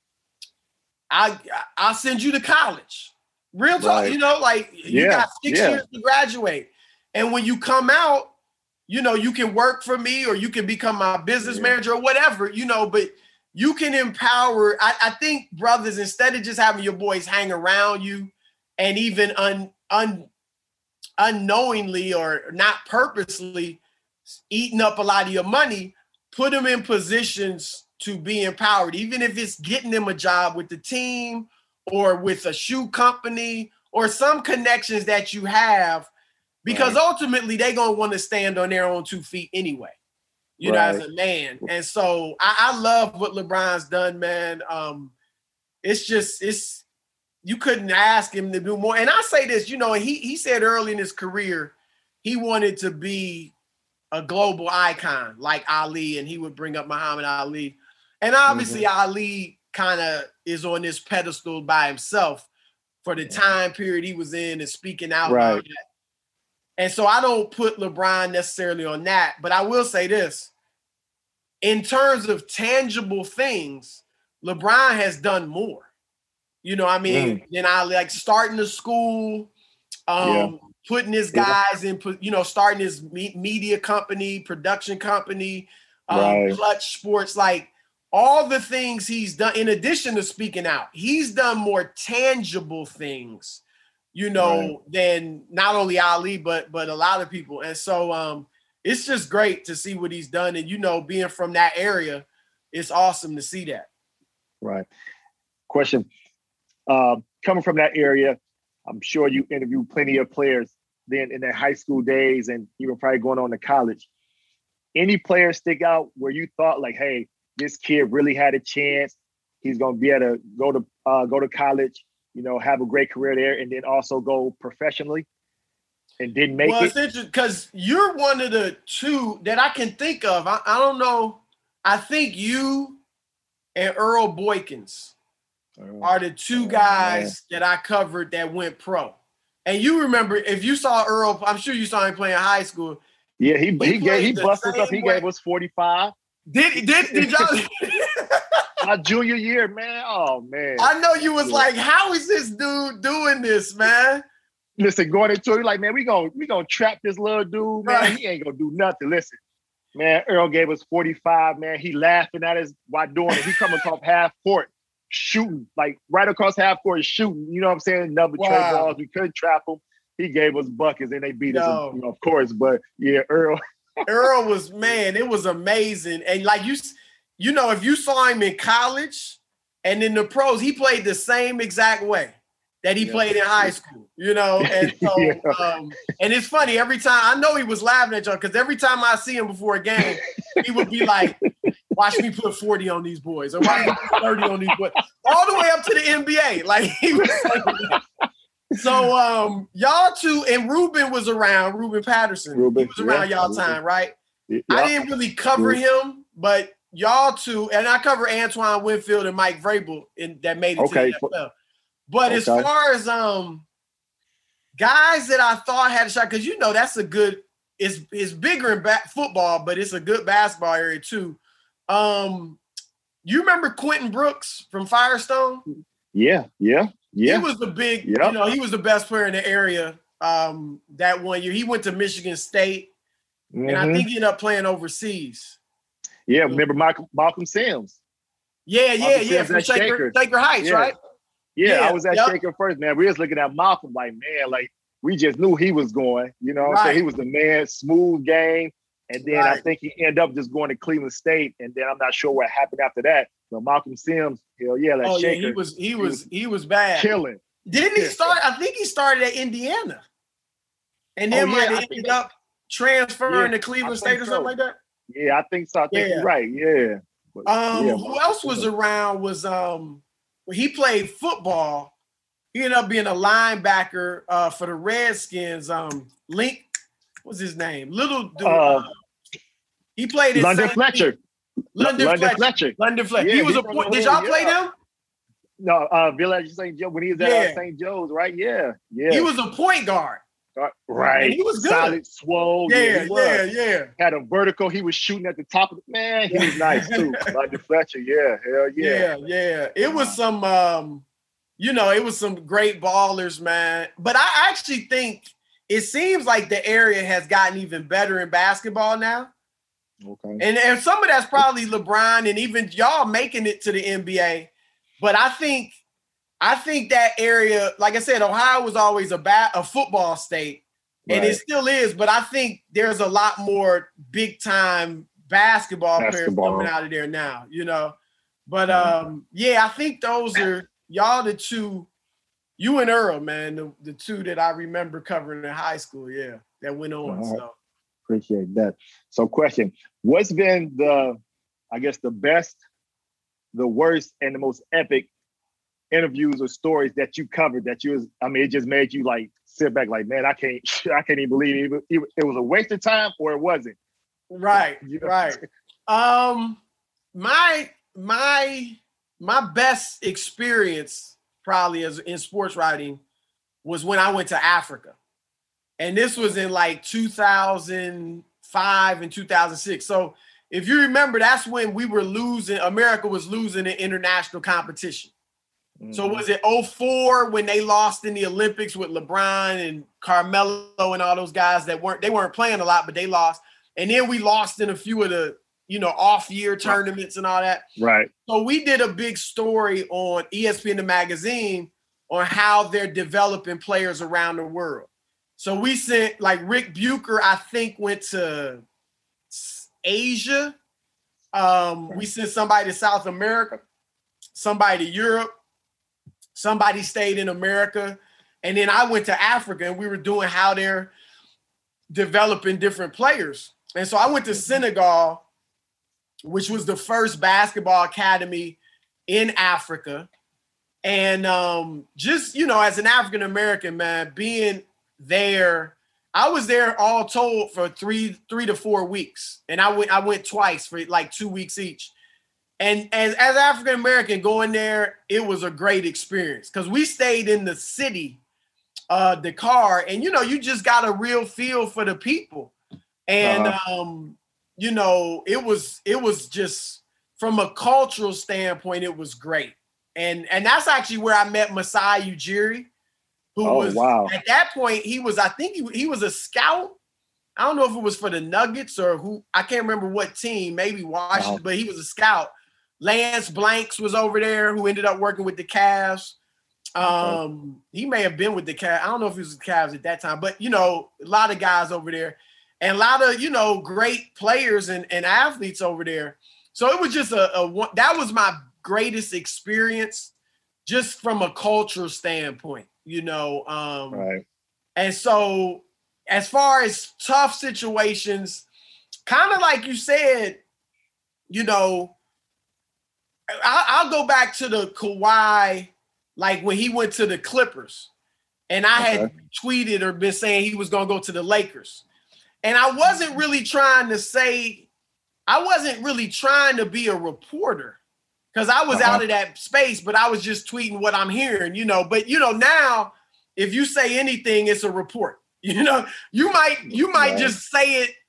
Speaker 3: I'll send you to college. Real talk, you know, like you got 6 years to graduate. And when you come out, you know, you can work for me or you can become my business manager or whatever, you know, but you can empower. I think, brothers, instead of just having your boys hang around you and even unknowingly or not purposely eating up a lot of your money, put them in positions to be empowered, even if it's getting them a job with the team or with a shoe company or some connections that you have, because ultimately they're going to want to stand on their own 2 feet anyway, you know, as a man. And so I love what LeBron's done, man. You couldn't ask him to do more. And I say this, you know, he said early in his career, he wanted to be a global icon like Ali, and he would bring up Muhammad Ali. And obviously Ali kind of is on this pedestal by himself for the time period he was in and speaking out about that. And so I don't put LeBron necessarily on that, but I will say this. In terms of tangible things, LeBron has done more. You know, I mean, than I like starting the school, putting his guys in, you know, starting his media company, production company, Clutch Sports, like all the things he's done, in addition to speaking out, he's done more tangible things, you know, than not only Ali, but a lot of people. And so it's just great to see what he's done. And, you know, being from that area, it's awesome to see that.
Speaker 2: Right. Question. Coming from that area, I'm sure you interviewed plenty of players then in their high school days and even probably going on to college. Any players stick out where you thought like, hey, this kid really had a chance. He's going to be able to go to college, you know, have a great career there, and then also go professionally, and didn't make it?
Speaker 3: Well, it's interesting because you're one of the two that I can think of. I don't know. I think you and Earl Boykins are the two guys that I covered that went pro. And you remember, if you saw Earl, I'm sure you saw him play in high school.
Speaker 2: Yeah, he busted up. He gave us 45.
Speaker 3: Did y'all?
Speaker 2: My junior year, man. Oh, man.
Speaker 3: I know you was like, how is this dude doing this, man?
Speaker 2: Listen, going into it, like, man, we gonna trap this little dude, man. Right. He ain't gonna do nothing. Listen, man, Earl gave us 45, man. He laughing at us while doing it. He coming across half court, shooting, like right across half court, shooting. You know what I'm saying? Number trade balls. We couldn't trap him. He gave us buckets and they beat us, you know, of course. But yeah, Earl.
Speaker 3: Earl was, man, it was amazing. And like you know, if you saw him in college and in the pros, he played the same exact way that he played in high school, you know? And so, and it's funny, every time, I know he was laughing at y'all, because every time I see him before a game, he would be like, watch me put 40 on these boys, or watch me put 30 on these boys, all the way up to the NBA. Like, he was like, so y'all two, and Ruben was around, Ruben Patterson. He was around y'all time, right? I didn't really cover him, but y'all two, and I cover Antoine Winfield and Mike Vrabel that made it to the NFL. But as far as guys that I thought had a shot, because that's a good. It's bigger in football, but it's a good basketball area too. You remember Quentin Brooks from Firestone?
Speaker 2: Yeah.
Speaker 3: He was the big, he was the best player in the area that one year. He went to Michigan State, and I think he ended up playing overseas.
Speaker 2: Yeah, remember Malcolm Sims?
Speaker 3: Yeah, from Shaker Heights, right?
Speaker 2: Yeah, I was at Shaker first, man. We was looking at Malcolm like, man, like we just knew he was going, So he was the man, smooth game. And then I think he ended up just going to Cleveland State, and then I'm not sure what happened after that. But Malcolm Sims, Shaker.
Speaker 3: He was bad.
Speaker 2: Killing.
Speaker 3: Didn't he start? I think he started at Indiana, and then might have ended up transferring to Cleveland State or something like that.
Speaker 2: Yeah, I think so. I think you're right. Yeah.
Speaker 3: Who else was around? Was he played football? He ended up being a linebacker for the Redskins. Link. What's his name? Little dude. He played in
Speaker 2: London Fletcher.
Speaker 3: London Fletcher. Yeah, he was a point. Did y'all play them?
Speaker 2: No, Village St. Joe when he was at St. Joe's, right? Yeah.
Speaker 3: He was a point guard.
Speaker 2: Right.
Speaker 3: And he was good.
Speaker 2: Solid, swole.
Speaker 3: Yeah.
Speaker 2: Had a vertical. He was shooting at the top of the man. He was nice too. London Fletcher. Yeah. Hell yeah.
Speaker 3: Yeah. It was some it was some great ballers, man. But I actually think it seems like the area has gotten even better in basketball now.
Speaker 2: Okay.
Speaker 3: And some of that's probably LeBron and even y'all making it to the NBA. But I think that area, like I said, Ohio was always a football state, and it still is. But I think there's a lot more big time basketball players coming out of there now, But I think those are y'all the two. You and Earl, man, the two that I remember covering in high school, that went on.
Speaker 2: Right. So appreciate that. So question, what's been the best, the worst, and the most epic interviews or stories that you covered that it just made you like sit back like, man, I can't even believe it was a waste of time or it wasn't.
Speaker 3: Right. Right. My best experience probably in sports writing was when I went to Africa. And this was in like 2005 and 2006. So if you remember, that's when America was losing in international competition. Mm-hmm. So was it 2004 when they lost in the Olympics with LeBron and Carmelo and all those guys they weren't playing a lot, but they lost. And then we lost in a few of the, off-year tournaments and all that.
Speaker 2: Right.
Speaker 3: So we did a big story on ESPN the magazine on how they're developing players around the world. So we sent, like Rick Bucher, I think, went to Asia. We sent somebody to South America, somebody to Europe, somebody stayed in America. And then I went to Africa, and we were doing how they're developing different players. And so I went to Senegal, which was the first basketball academy in Africa. And just, as an African-American, man, being there, I was there all told for three to 4 weeks. And I went twice for like 2 weeks each. And as African-American going there, it was a great experience because we stayed in the city, Dakar, and, you just got a real feel for the people. And, it was just from a cultural standpoint, it was great. And that's actually where I met Masai Ujiri, who was at that point, he was a scout. I don't know if it was for the Nuggets or who, I can't remember what team, maybe Washington, but he was a scout. Lance Blanks was over there who ended up working with the Cavs. He may have been with the Cavs. I don't know if he was with the Cavs at that time, but, a lot of guys over there. And a lot of, great players and athletes over there. So it was just that was my greatest experience just from a cultural standpoint,
Speaker 2: Right.
Speaker 3: And so as far as tough situations, kind of like you said, I'll go back to the Kawhi, like when he went to the Clippers and I had tweeted or been saying he was going to go to the Lakers. And I wasn't really trying to be a reporter because I was out of that space, but I was just tweeting what I'm hearing, But, now if you say anything, it's a report. You might just say it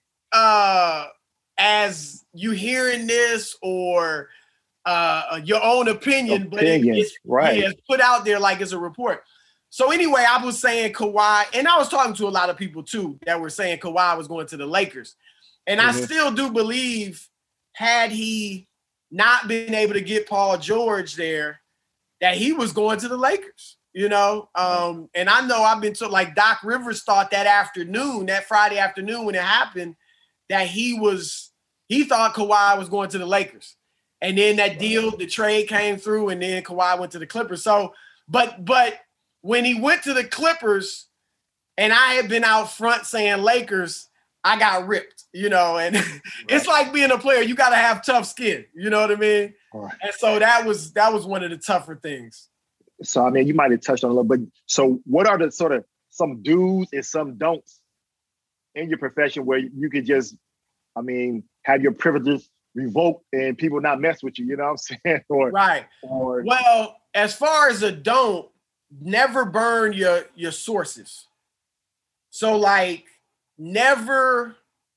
Speaker 3: as you hearing this or your own opinion, but it's put out there like it's a report. So anyway, I was saying Kawhi, and I was talking to a lot of people too that were saying Kawhi was going to the Lakers. And I still do believe had he not been able to get Paul George there, that he was going to the Lakers, And I know I've been told, like Doc Rivers thought that Friday afternoon when it happened, that he thought Kawhi was going to the Lakers. And then that deal, the trade came through, and then Kawhi went to the Clippers. So, but when he went to the Clippers and I had been out front saying Lakers, I got ripped, and it's like being a player. You got to have tough skin. You know what I mean? Right. And so that was one of the tougher things.
Speaker 2: So, I mean, you might have touched on a little bit. So what are the sort of some do's and some don'ts in your profession where you could just, have your privileges revoked and people not mess with you, you know what I'm saying?
Speaker 3: Well, as far as a don't, never burn your sources. So like never,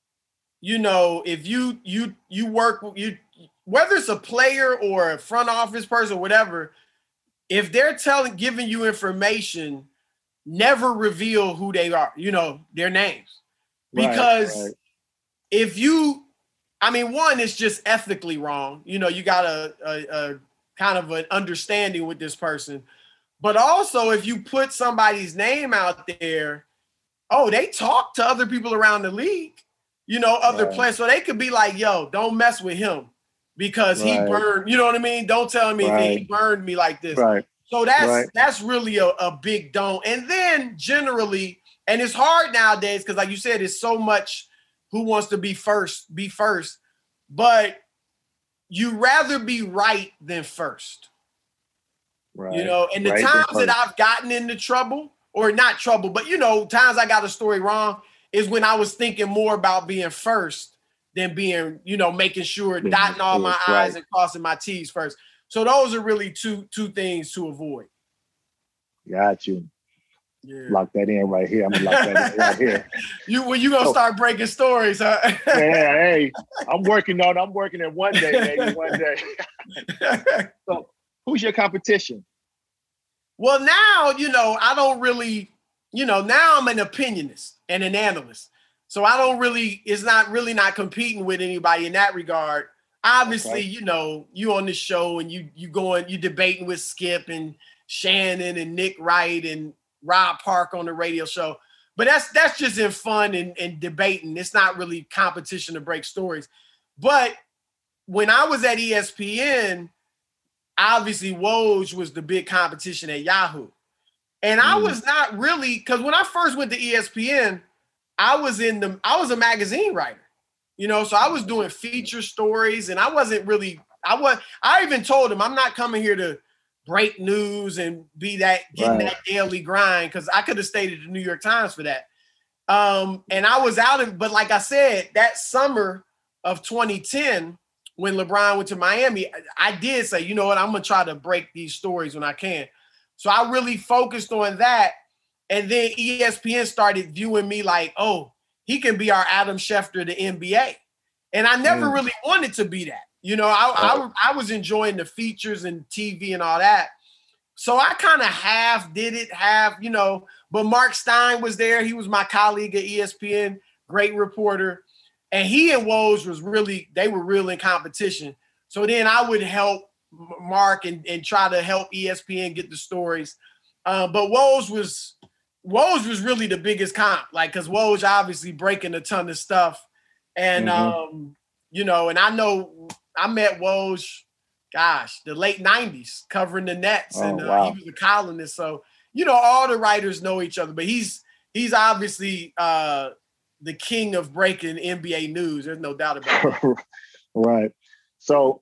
Speaker 3: if you work, whether it's a player or a front office person, whatever, if they're giving you information, never reveal who they are, their names. Because if you, one, it's just ethically wrong. You got a kind of an understanding with this person. But also, if you put somebody's name out there, they talk to other people around the league, other players. So they could be like, yo, don't mess with him because he burned, you know what I mean? Don't tell me he burned me like this. Right. So that's really a big don't. And then generally, and it's hard nowadays because like you said, it's so much who wants to be first, but you rather be right than first. Right. And the times that I've gotten into trouble, or not trouble, but times I got a story wrong is when I was thinking more about being first than being, making sure dotting all my I's and crossing my T's first. So those are really two things to avoid.
Speaker 2: Got you. Yeah. Lock that in right here. I'm gonna lock that in right here.
Speaker 3: You gonna start breaking stories, huh?
Speaker 2: Yeah, hey, I'm working it one day, maybe one day. So who's your competition?
Speaker 3: Well, now, I don't really, now I'm an opinionist and an analyst. So I don't really, it's not really not competing with anybody in that regard. Obviously, you on this show and you debating with Skip and Shannon and Nick Wright and Rob Park on the radio show. But that's just in fun and debating. It's not really competition to break stories. But when I was at ESPN, obviously Woj was the big competition at Yahoo. And I was not really, because when I first went to ESPN, I was a magazine writer, so I was doing feature stories and I wasn't really, I even told him I'm not coming here to break news and be that that daily grind, because I could have stayed at the New York Times for that. And I was but like I said, that summer of 2010, when LeBron went to Miami, I did say, you know what, I'm going to try to break these stories when I can. So I really focused on that. And then ESPN started viewing me like, oh, he can be our Adam Schefter of the NBA. And I never really wanted to be that. I was enjoying the features and TV and all that. So I kind of half did it, but Mark Stein was there. He was my colleague at ESPN, great reporter. And he and Woj they were real in competition. So then I would help Mark and try to help ESPN get the stories. But Woj was really the biggest comp, because Woj obviously breaking a ton of stuff. And, and I know I met Woj, the late 90s covering the Nets. He was a columnist. So, all the writers know each other, but he's obviously the king of breaking NBA news. There's no doubt about it.
Speaker 2: Right. So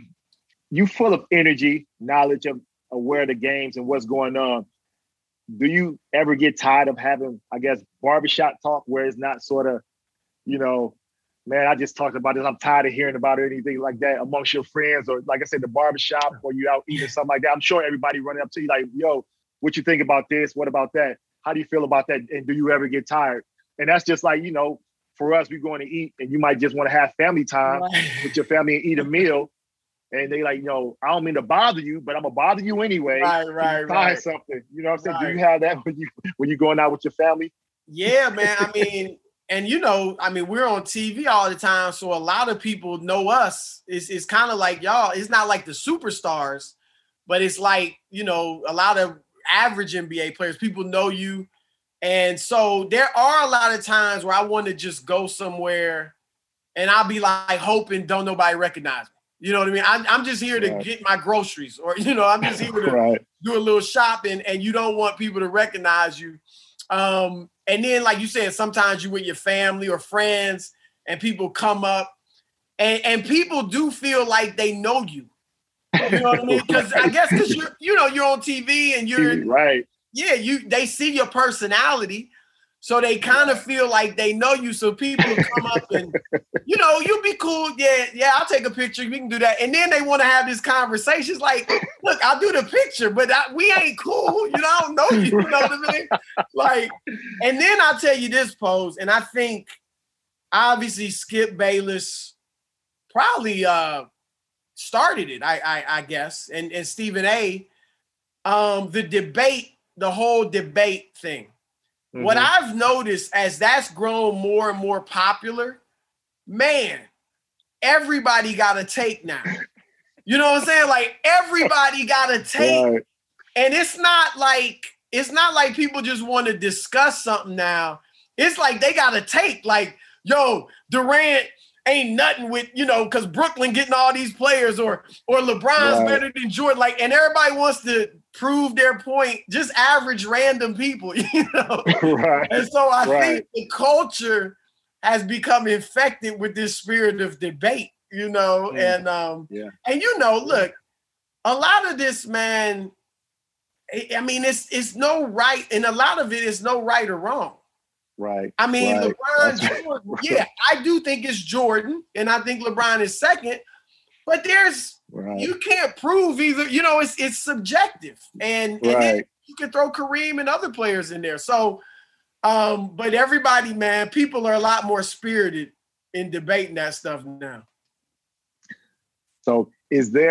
Speaker 2: you full of energy, knowledge of where the games and what's going on. Do you ever get tired of having, I guess, barbershop talk where it's not sort of man, I just talked about this. I'm tired of hearing about anything like that amongst your friends, or like I said, the barbershop, or you out eating something like that. I'm sure everybody running up to you like, yo, what you think about this? What about that? How do you feel about that? And do you ever get tired? And that's just like, for us, we're going to eat, and you might just want to have family time with your family and eat a meal. And they like, I don't mean to bother you, but I'm gonna bother you anyway.
Speaker 3: Right.
Speaker 2: Something. You know what I'm saying? Right. Do you have that when you going out with your family?
Speaker 3: Yeah, man. I mean, and we're on TV all the time, so a lot of people know us. It's kind of like y'all. It's not like the superstars, but it's like a lot of average NBA players. People know you, and so there are a lot of times where I want to just go somewhere, and I'll be like hoping don't nobody recognize me. You know what I mean? I'm just here to get my groceries, or I'm just here to do a little shopping, and you don't want people to recognize you. And then, like you said, sometimes you with your family or friends, and people come up, and people do feel like they know you. You know what I mean? Because I guess because you're on TV and you're
Speaker 2: right.
Speaker 3: Yeah, they see your personality. So they kind of feel like they know you. So people come up and, you'll be cool. Yeah, I'll take a picture. We can do that. And then they want to have this conversation. It's like, look, I'll do the picture, but we ain't cool. I don't know you. You know what I mean? Like, and then I'll tell you this, Pose. And I think, obviously, Skip Bayless probably started it, I guess. And Stephen A. The whole debate thing. Mm-hmm. What I've noticed as that's grown more and more popular, man, everybody got a take now. You know what I'm saying? Like everybody got a take. Right. And it's not like people just want to discuss something now. It's like they got a take. Like, yo, Durant ain't nothing with, because Brooklyn getting all these players, or LeBron's better than Jordan. Like, and everybody wants to prove their point, just average random people,
Speaker 2: Right.
Speaker 3: And so I think the culture has become infected with this spirit of debate, and look, a lot of this, man, I mean, it's no right, and a lot of it is no right or wrong.
Speaker 2: Right.
Speaker 3: I mean, LeBron, Jordan, I do think it's Jordan, and I think LeBron is second, but you can't prove either. It's subjective, and then you can throw Kareem and other players in there. So, but everybody, man, people are a lot more spirited in debating that stuff now.
Speaker 2: So,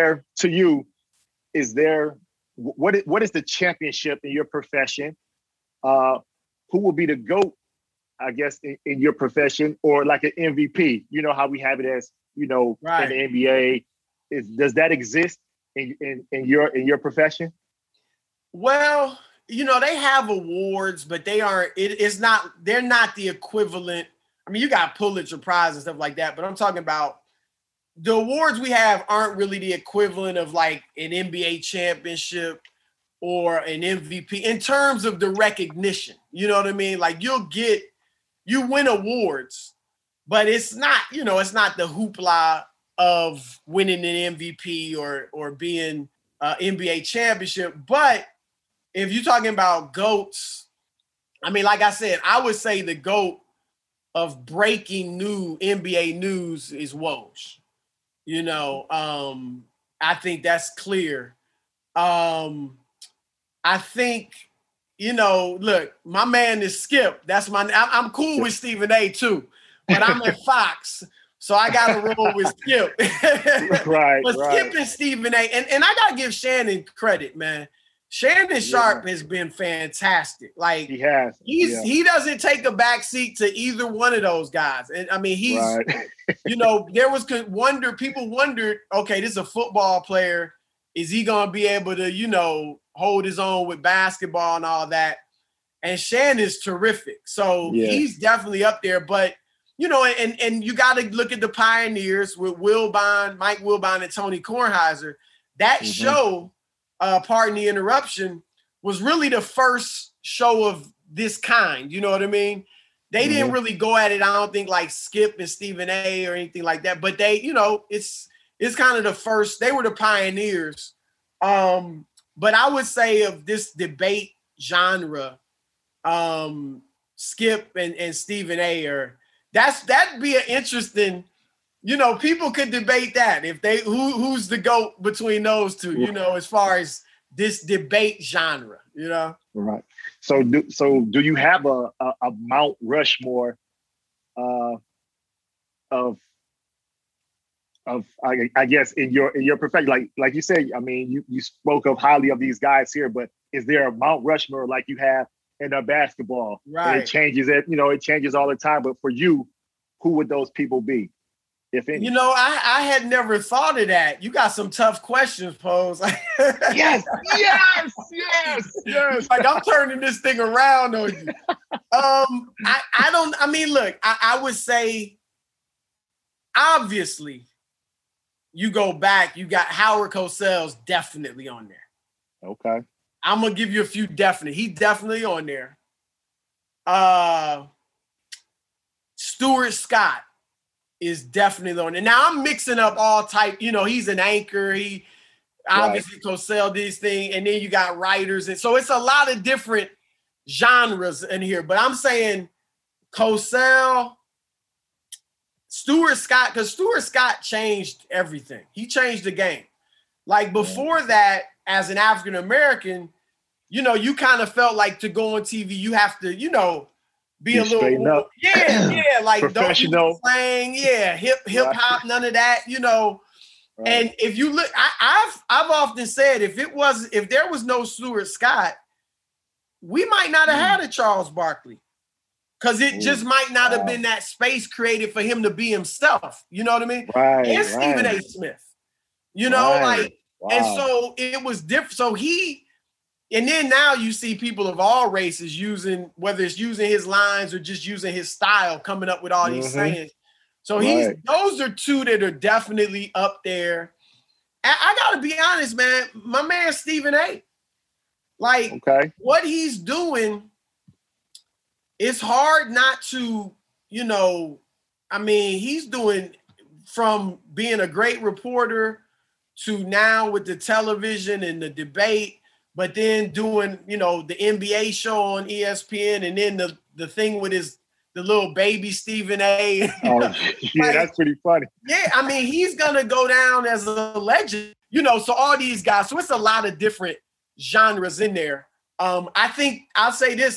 Speaker 2: what is the championship in your profession? Who will be the GOAT, I guess, in your profession, or like an MVP? You know how we have it as, in the NBA. Does that exist in your profession?
Speaker 3: Well, they have awards, but they're not the equivalent. I mean, you got Pulitzer Prize and stuff like that, but I'm talking about the awards we have aren't really the equivalent of like an NBA championship or an MVP in terms of the recognition. You know what I mean? Like you win awards, but it's not, it's not the hoopla of winning an MVP or being NBA championship. But if you're talking about GOATs, I mean, like I said, I would say the GOAT of breaking new NBA news is Woj. I think that's clear. I think, look, my man is Skip. I'm cool with Stephen A. too, but I'm at Fox. So I got to roll with Skip. But Skip and Stephen A. And I got to give Shannon credit, man. Shannon Sharpe has been fantastic. Like
Speaker 2: he has.
Speaker 3: He doesn't take a backseat to either one of those guys. And I mean, he's, there was people wondered, okay, this is a football player. Is he going to be able to, hold his own with basketball and all that? And Shannon's terrific. So he's definitely up there. But, and you got to look at the pioneers with Mike Wilbon, and Tony Kornheiser. That show, pardon the interruption, was really the first show of this kind. You know what I mean? They didn't really go at it, I don't think, like Skip and Stephen A. or anything like that. But they, it's kind of the first. They were the pioneers. But I would say of this debate genre, Skip and Stephen A. are that'd be an interesting, people could debate that if they who's the GOAT between those two, as far as this debate genre,
Speaker 2: Right. So do you have a Mount Rushmore of I guess in your profession, like you said, I mean, you spoke of highly of these guys here, but is there a Mount Rushmore like you have in basketball?
Speaker 3: Right.
Speaker 2: And it changes all the time. But for you, who would those people be, if any?
Speaker 3: I had never thought of that. You got some tough questions posed.
Speaker 2: Yes.
Speaker 3: Like I'm turning this thing around on you. I would say, obviously, you go back, you got Howard Cosell's definitely on there.
Speaker 2: Okay.
Speaker 3: I'm going to give you a few definite. He's definitely on there. Stuart Scott is definitely on there. Now, I'm mixing up all type. He's an anchor. He obviously Cosell did his thing. And then you got writers. And so it's a lot of different genres in here. But I'm saying Cosell, Stuart Scott, because Stuart Scott changed everything. He changed the game. Like before that, as an African-American, you kind of felt like to go on TV, you have to, be a little more, like
Speaker 2: professional,
Speaker 3: playing, hip hop, none of that, Right. And if you look, I've often said if there was no Stuart Scott, we might not have had a Charles Barkley. Because it just might not have been that space created for him to be himself. You know what I mean?
Speaker 2: Right.
Speaker 3: And Stephen A. Smith. And so it was different. So and then now you see people of all races using, whether it's using his lines or just using his style, coming up with all these sayings. So those are two that are definitely up there. I got to be honest, man. My man, Stephen A. Like, what he's doing, it's hard not to, he's doing from being a great reporter to now with the television and the debate, but then doing, the NBA show on ESPN and then the thing with the little baby Stephen A.
Speaker 2: That's pretty funny.
Speaker 3: Yeah, he's going to go down as a legend, so all these guys. So it's a lot of different genres in there. I think, I'll say this,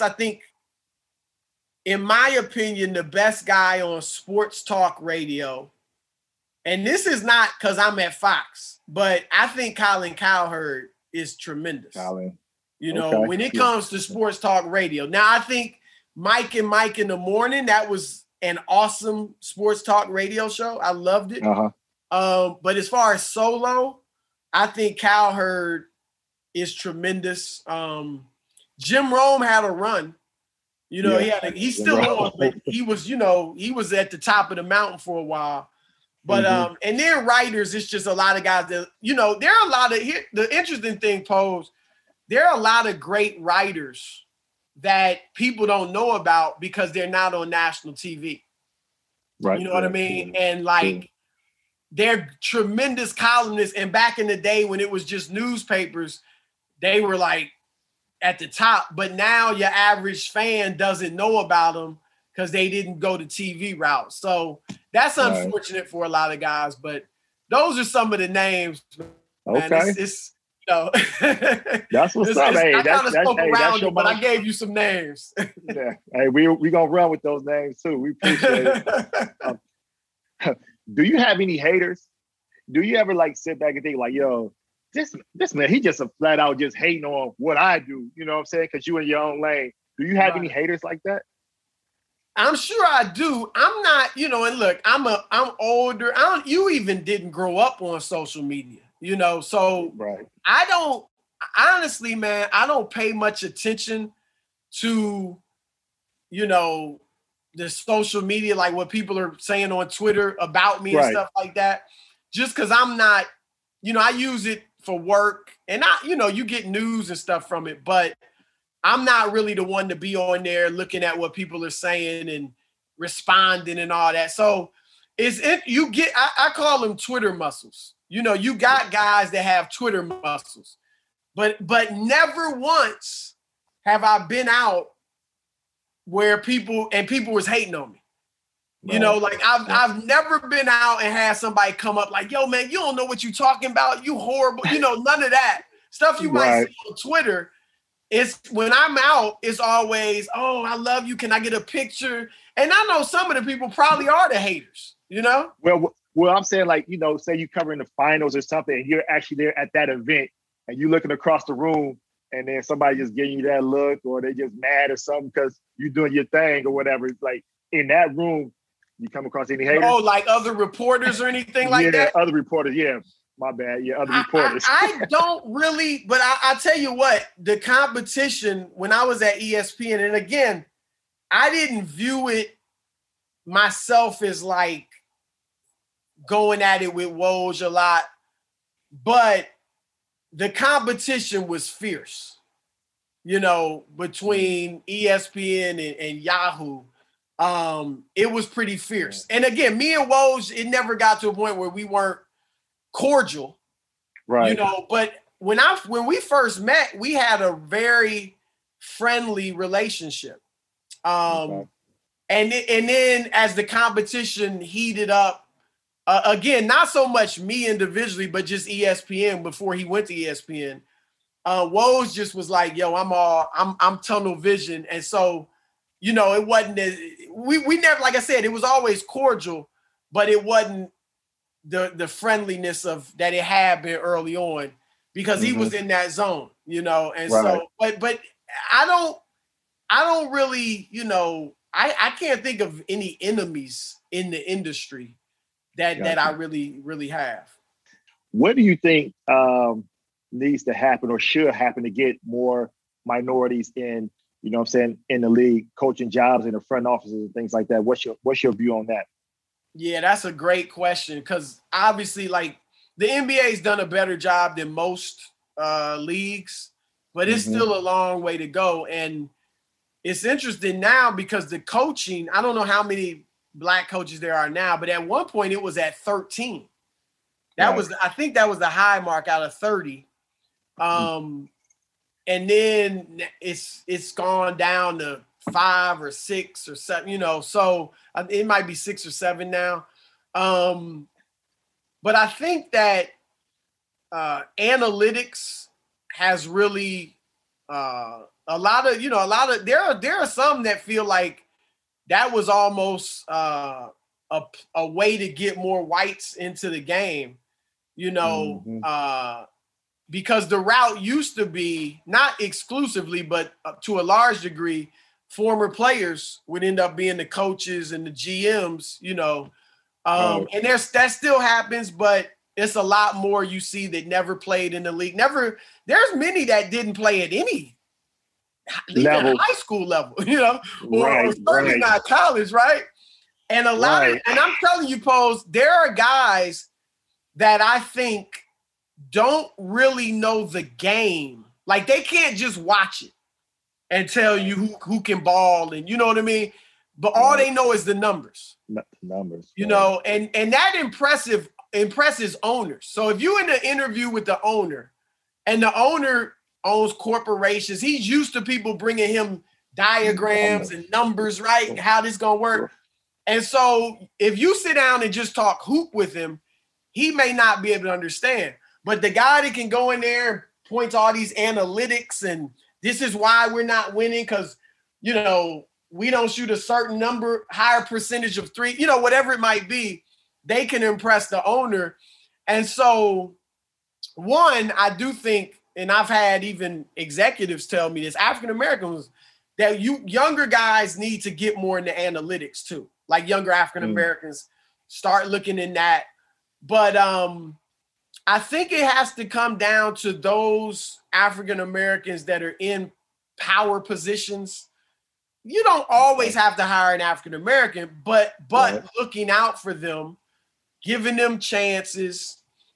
Speaker 3: in my opinion, the best guy on sports talk radio, and this is not because I'm at Fox, but I think Colin Cowherd is tremendous.
Speaker 2: Colin.
Speaker 3: When it comes to sports talk radio. Now, I think Mike and Mike in the Morning, that was an awesome sports talk radio show. I loved it. But as far as solo, I think Cowherd is tremendous. Jim Rome had a run. He's still on, but he was at the top of the mountain for a while. But and then writers, it's just a lot of guys that, there are a lot of the interesting thing posed, there are a lot of great writers that people don't know about because they're not on national TV.
Speaker 2: Right.
Speaker 3: You know what I mean? And they're tremendous columnists. And back in the day when it was just newspapers, they were like at the top, but now your average fan doesn't know about them because they didn't go the TV route. So that's unfortunate for a lot of guys, but those are some of the names. Man. It's
Speaker 2: that's what's up. Hey,
Speaker 3: I kind of spoke around it, but I gave you some names.
Speaker 2: Yeah. Hey, we gonna run with those names too. We appreciate it. Do you have any haters? Do you ever sit back and think yo, this man, he just a flat out just hating on what I do. You know what I'm saying? Because you in your own lane. Do you have any haters like that?
Speaker 3: I'm sure I do. I'm not, and look, I'm older. You even didn't grow up on social media, so
Speaker 2: right.
Speaker 3: Honestly, man, I don't pay much attention to, the social media, like what people are saying on Twitter about me and stuff like that, just because I'm not, I use it for work and you get news and stuff from it, but I'm not really the one to be on there looking at what people are saying and responding and all that. So I call them Twitter muscles. You got guys that have Twitter muscles, but never once have I been out where people was hating on me. You know, like I've never been out and had somebody come up like, yo, man, you don't know what you're talking about. You horrible. You know, none of that stuff you might see on Twitter. It's when I'm out, it's always, oh, I love you. Can I get a picture? And I know some of the people probably are the haters, you know?
Speaker 2: Well, I'm saying, like, you know, say you covering the finals or something and you're actually there at that event and you're looking across the room and then somebody just giving you that look or they just mad or something because you're doing your thing or whatever. It's like in that room, you come across any haters?
Speaker 3: Oh, like other reporters or anything like that?
Speaker 2: Yeah, other reporters. Yeah, my bad. Yeah, other reporters.
Speaker 3: I don't really, but I tell you what, the competition when I was at ESPN, and again, I didn't view it myself as like going at it with Woj a lot, but the competition was fierce, you know, between ESPN and Yahoo. It was pretty fierce. And again, me and Woj, it never got to a point where we weren't cordial, right? You know, but when we first met, we had a very friendly relationship. And then as the competition heated up, again, not so much me individually, but just ESPN before he went to ESPN, Woj just was like, yo, I'm tunnel vision. And so, you know, it wasn't we never, like I said, it was always cordial, but it wasn't the friendliness of that it had been early on because he was in that zone, you know. And so, but I don't really, you know, I can't think of any enemies in the industry that I really have.
Speaker 2: What do you think needs to happen or should happen to get more minorities in, you know what I'm saying, in the league, coaching jobs in the front offices and things like that? What's your view on that?
Speaker 3: Yeah, that's a great question because obviously, like, the NBA's done a better job than most leagues, but it's still a long way to go. And it's interesting now because the coaching, I don't know how many Black coaches there are now, but at one point it was at 13. I think that was the high mark out of 30. And then it's gone down to 5 or 6 or 7, you know, so it might be 6 or 7 now. But I think that analytics has really there are some that feel like that was almost a way to get more whites into the game, you know, because the route used to be not exclusively, but to a large degree, former players would end up being the coaches and the GMs, you know. And that still happens, but it's a lot more you see that never played in the league. There's many that didn't play at any level, high school level, you know, or certainly not college, right? And a lot of, and I'm telling you, Pose, there are guys that I think don't really know the game. Like, they can't just watch it and tell you who can ball, and you know what I mean? But all they know is the numbers. You know, and that impresses owners. So if you're in an interview with the owner and the owner owns corporations, he's used to people bringing him diagrams and numbers, right? And how this gonna work. And so if you sit down and just talk hoop with him, he may not be able to understand. But the guy that can go in there, point to all these analytics, and this is why we're not winning because, you know, we don't shoot a certain higher percentage of three, you know, whatever it might be, they can impress the owner. And so, one, I do think, and I've had even executives tell me this, African-Americans, that younger guys need to get more into analytics too. Like younger African-Americans start looking in that. But I think it has to come down to those African-Americans that are in power positions. You don't always have to hire an African-American, but looking out for them, giving them chances,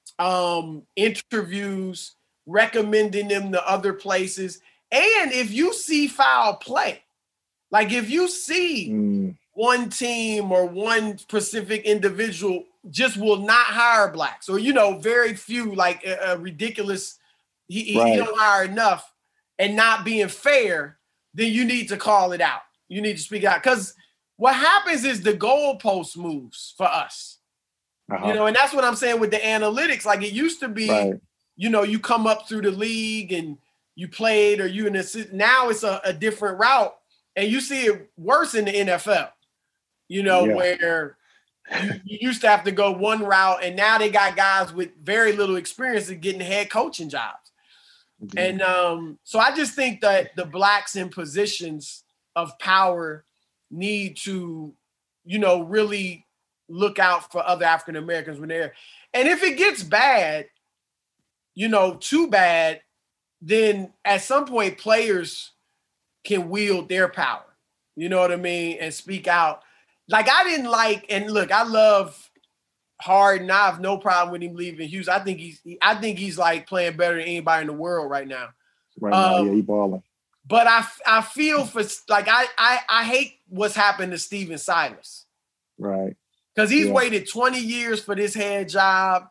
Speaker 3: interviews, recommending them to other places. And if you see foul play, like if you see one team or one specific individual just will not hire blacks, or, you know, very few, like a ridiculous, he don't hire enough and not being fair, then you need to call it out. You need to speak out. Because what happens is the goalpost moves for us. You know, and that's what I'm saying with the analytics. Like it used to be, you know, you come up through the league and you played or you in a, now it's a different route. And you see it worse in the NFL, you know, where you used to have to go one route and now they got guys with very little experience in getting head coaching jobs. And so I just think that the blacks in positions of power need to, you know, really look out for other African Americans when they're, and if it gets bad, you know, too bad, then at some point players can wield their power, you know what I mean, and speak out. Like I didn't like, and look, I love Harden. I have no problem with him leaving Houston. I think he's like playing better than anybody in the world right now.
Speaker 2: Right now, yeah, he balling.
Speaker 3: But I feel for like I hate what's happened to Steven Silas.
Speaker 2: Right.
Speaker 3: Because he's waited 20 years for this head job,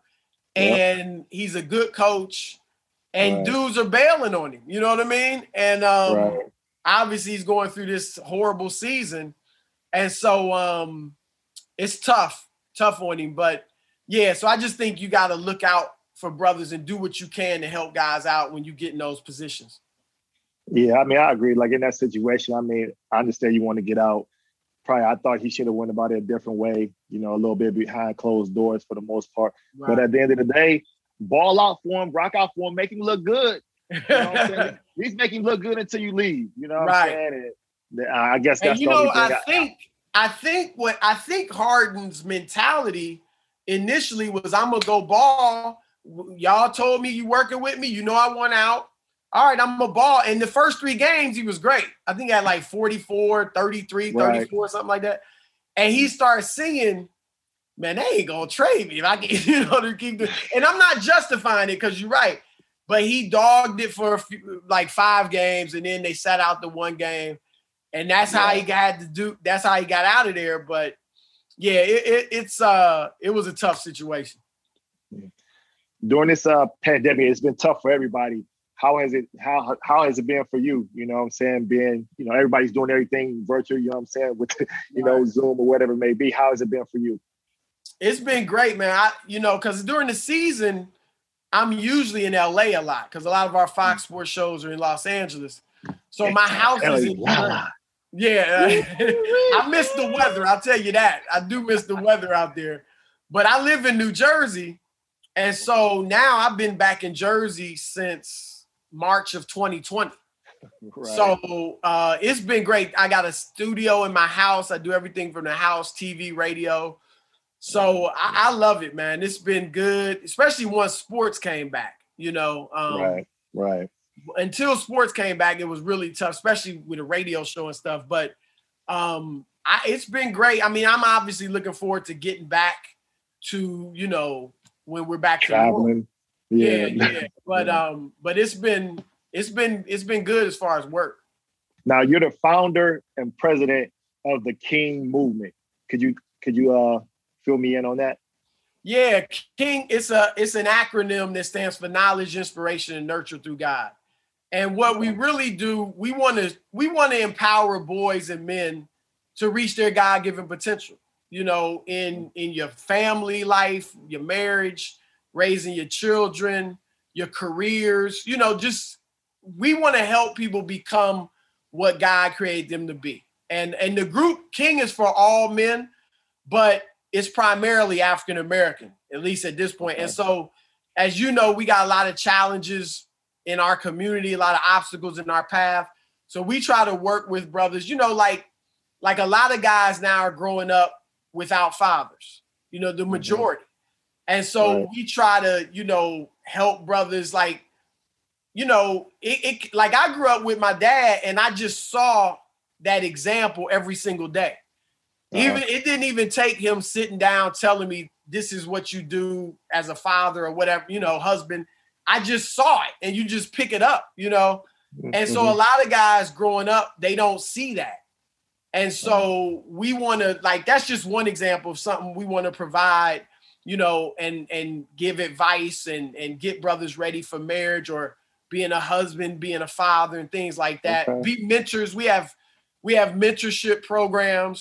Speaker 3: and he's a good coach, and dudes are bailing on him. You know what I mean? And obviously he's going through this horrible season. And so it's tough on him. But, yeah, so I just think you got to look out for brothers and do what you can to help guys out when you get in those positions.
Speaker 2: Yeah, I mean, I agree. Like in that situation, I mean, I understand you want to get out. Probably I thought he should have went about it a different way, you know, a little bit behind closed doors for the most part. Right. But at the end of the day, ball out for him, rock out for him, make him look good. You know what I'm saying? At least make him look good until you leave. You know what I'm saying? And I guess that's the only thing.
Speaker 3: I think Harden's mentality initially was, I'm gonna go ball. Y'all told me you working with me. You know I want out. All right, I'm a ball. And the first 3 games, he was great. I think he had like 44, 33, 34, something like that. And he started seeing, man, they ain't going to trade me if I can, you know, to keep doing. And I'm not justifying it because you're right. But he dogged it for like 5 games, and then they sat out the 1 game. And that's how he that's how he got out of there. But, yeah, it was a tough situation.
Speaker 2: During this pandemic, it's been tough for everybody. How has it been for you? You know what I'm saying? Being, you know, everybody's doing everything virtual, you know what I'm saying? With, you know, Zoom or whatever it may be. How has it been for you?
Speaker 3: It's been great, man. Because during the season, I'm usually in LA a lot because a lot of our Fox Sports shows are in Los Angeles. So my house is in Yeah. I miss the weather. I'll tell you that. I do miss the weather out there. But I live in New Jersey. And so now I've been back in Jersey since March of 2020. Right. So it's been great. I got a studio in my house. I do everything from the house, TV, radio. So I love it, man. It's been good, especially once sports came back, you know.
Speaker 2: Right.
Speaker 3: Until sports came back, it was really tough, especially with a radio show and stuff. But it's been great. I mean, I'm obviously looking forward to getting back to, you know, when we're back
Speaker 2: traveling.
Speaker 3: Yeah. But it's been good as far as work.
Speaker 2: Now you're the founder and president of the King Movement. Could you fill me in on that?
Speaker 3: Yeah, King. It's an acronym that stands for Knowledge, Inspiration, and Nurture through God. And what we really do, we want to empower boys and men to reach their God-given potential. You know, in your family life, your marriage, raising your children, your careers, you know, just we want to help people become what God created them to be. And the group King is for all men, but it's primarily African American, at least at this point. And so, as you know, we got a lot of challenges in our community, a lot of obstacles in our path. So we try to work with brothers, you know, like a lot of guys now are growing up without fathers, you know, the majority. And so we try to, you know, help brothers like, you know, it like I grew up with my dad and I just saw that example every single day. Even it didn't even take him sitting down telling me this is what you do as a father or whatever, you know, husband. I just saw it and you just pick it up, you know. And so a lot of guys growing up, they don't see that. And so we want to, like, that's just one example of something we want to provide, you know, and give advice and get brothers ready for marriage or being a husband, being a father and things like that. Be mentors. We have mentorship programs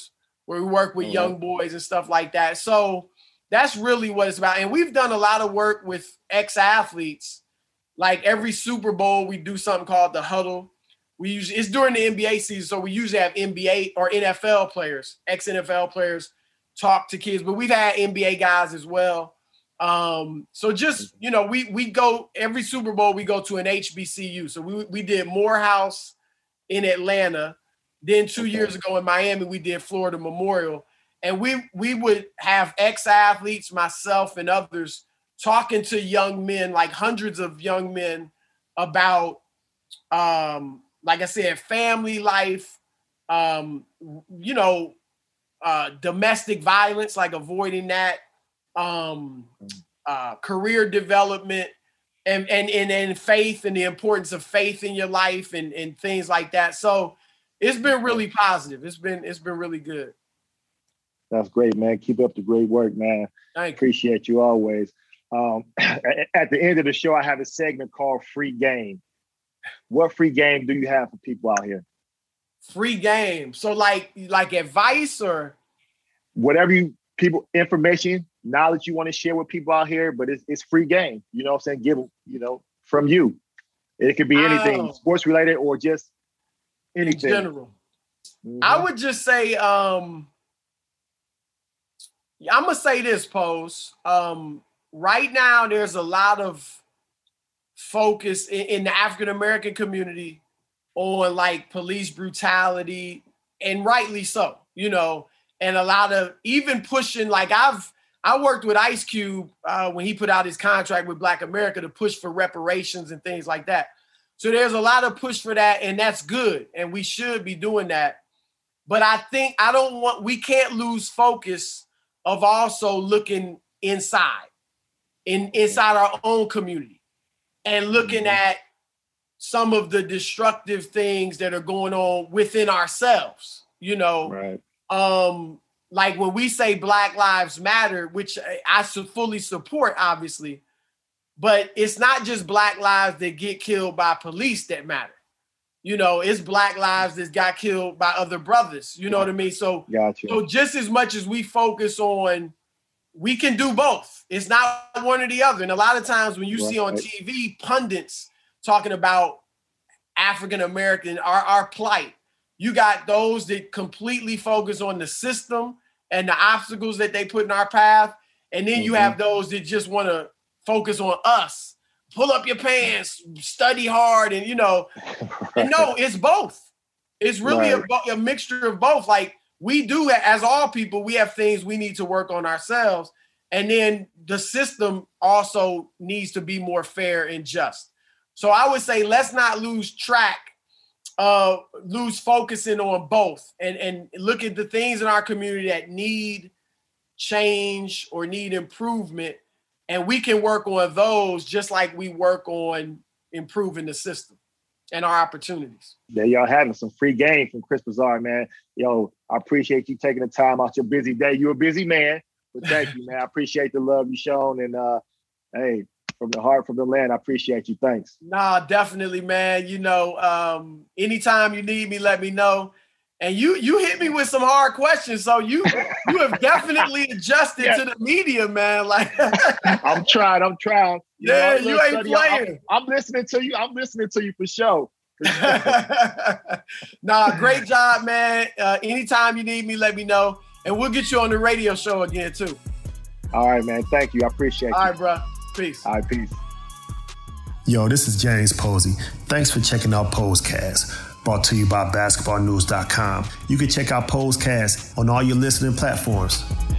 Speaker 3: where we work with young boys and stuff like that. So that's really what it's about. And we've done a lot of work with ex-athletes. Like every Super Bowl, we do something called the huddle. It's during the NBA season, so we usually have NBA or NFL players, ex-NFL players, talk to kids. But we've had NBA guys as well. So just, we go every Super Bowl, we go to an HBCU. So we did Morehouse in Atlanta. Then 2 years ago in Miami, we did Florida Memorial. And we would have ex-athletes, myself and others, talking to young men, like hundreds of young men, about, like I said, family life, domestic violence, like avoiding that, career development, and faith and the importance of faith in your life and things like that. So it's been really positive. It's been really good.
Speaker 2: That's great, man. Keep up the great work, man.
Speaker 3: Thank you.
Speaker 2: Appreciate you always. At the end of the show, I have a segment called Free Game. What free game do you have for people out here?
Speaker 3: Free game. So like advice or
Speaker 2: whatever information, knowledge you want to share with people out here, but it's free game. You know what I'm saying? Give them, from you. It could be anything sports related or just anything.
Speaker 3: In general. Mm-hmm. I would just say, I'm going to say this, Pose. Right now, there's a lot of focus in the African-American community on like police brutality, and rightly so, and a lot of even pushing, like I worked with Ice Cube when he put out his contract with Black America to push for reparations and things like that. So there's a lot of push for that, and that's good, and we should be doing that. But I think we can't lose focus of also looking inside our own community and looking at some of the destructive things that are going on within ourselves,
Speaker 2: Right.
Speaker 3: Like when we say Black Lives Matter, which I fully support, obviously, but it's not just Black lives that get killed by police that matter. It's Black lives that got killed by other brothers. You know what I mean? So,
Speaker 2: gotcha.
Speaker 3: So just as much as we focus on, we can do both. It's not one or the other. And a lot of times when you see on TV pundits talking about African-American, our plight, you got those that completely focus on the system and the obstacles that they put in our path. And then you have those that just want to focus on us. Pull up your pants, study hard, and and no, it's both. It's really a mixture of both. Like we do, as all people, we have things we need to work on ourselves, and then the system also needs to be more fair and just. So I would say let's not lose focusing on both, and look at the things in our community that need change or need improvement. And we can work on those just like we work on improving the system and our opportunities.
Speaker 2: Yeah, y'all having some free game from Chris Broussard, man. Yo, I appreciate you taking the time out your busy day. You're a busy man, but thank you, man. I appreciate the love you shown. And hey, from the heart, from the land, I appreciate you. Thanks.
Speaker 3: Nah, definitely, man. Anytime you need me, let me know. And you hit me with some hard questions, so you have definitely adjusted to the media, man. Like
Speaker 2: I'm trying.
Speaker 3: Yeah, you ain't playing.
Speaker 2: I'm listening to you. I'm listening to you for sure.
Speaker 3: Nah, great job, man. Anytime you need me, let me know, and we'll get you on the radio show again too.
Speaker 2: All right, man. Thank you. I appreciate it.
Speaker 3: All right, bro. Peace.
Speaker 2: All right, peace.
Speaker 4: Yo, this is James Posey. Thanks for checking out Posecast. Brought to you by basketballnews.com. You can check out Posecast on all your listening platforms.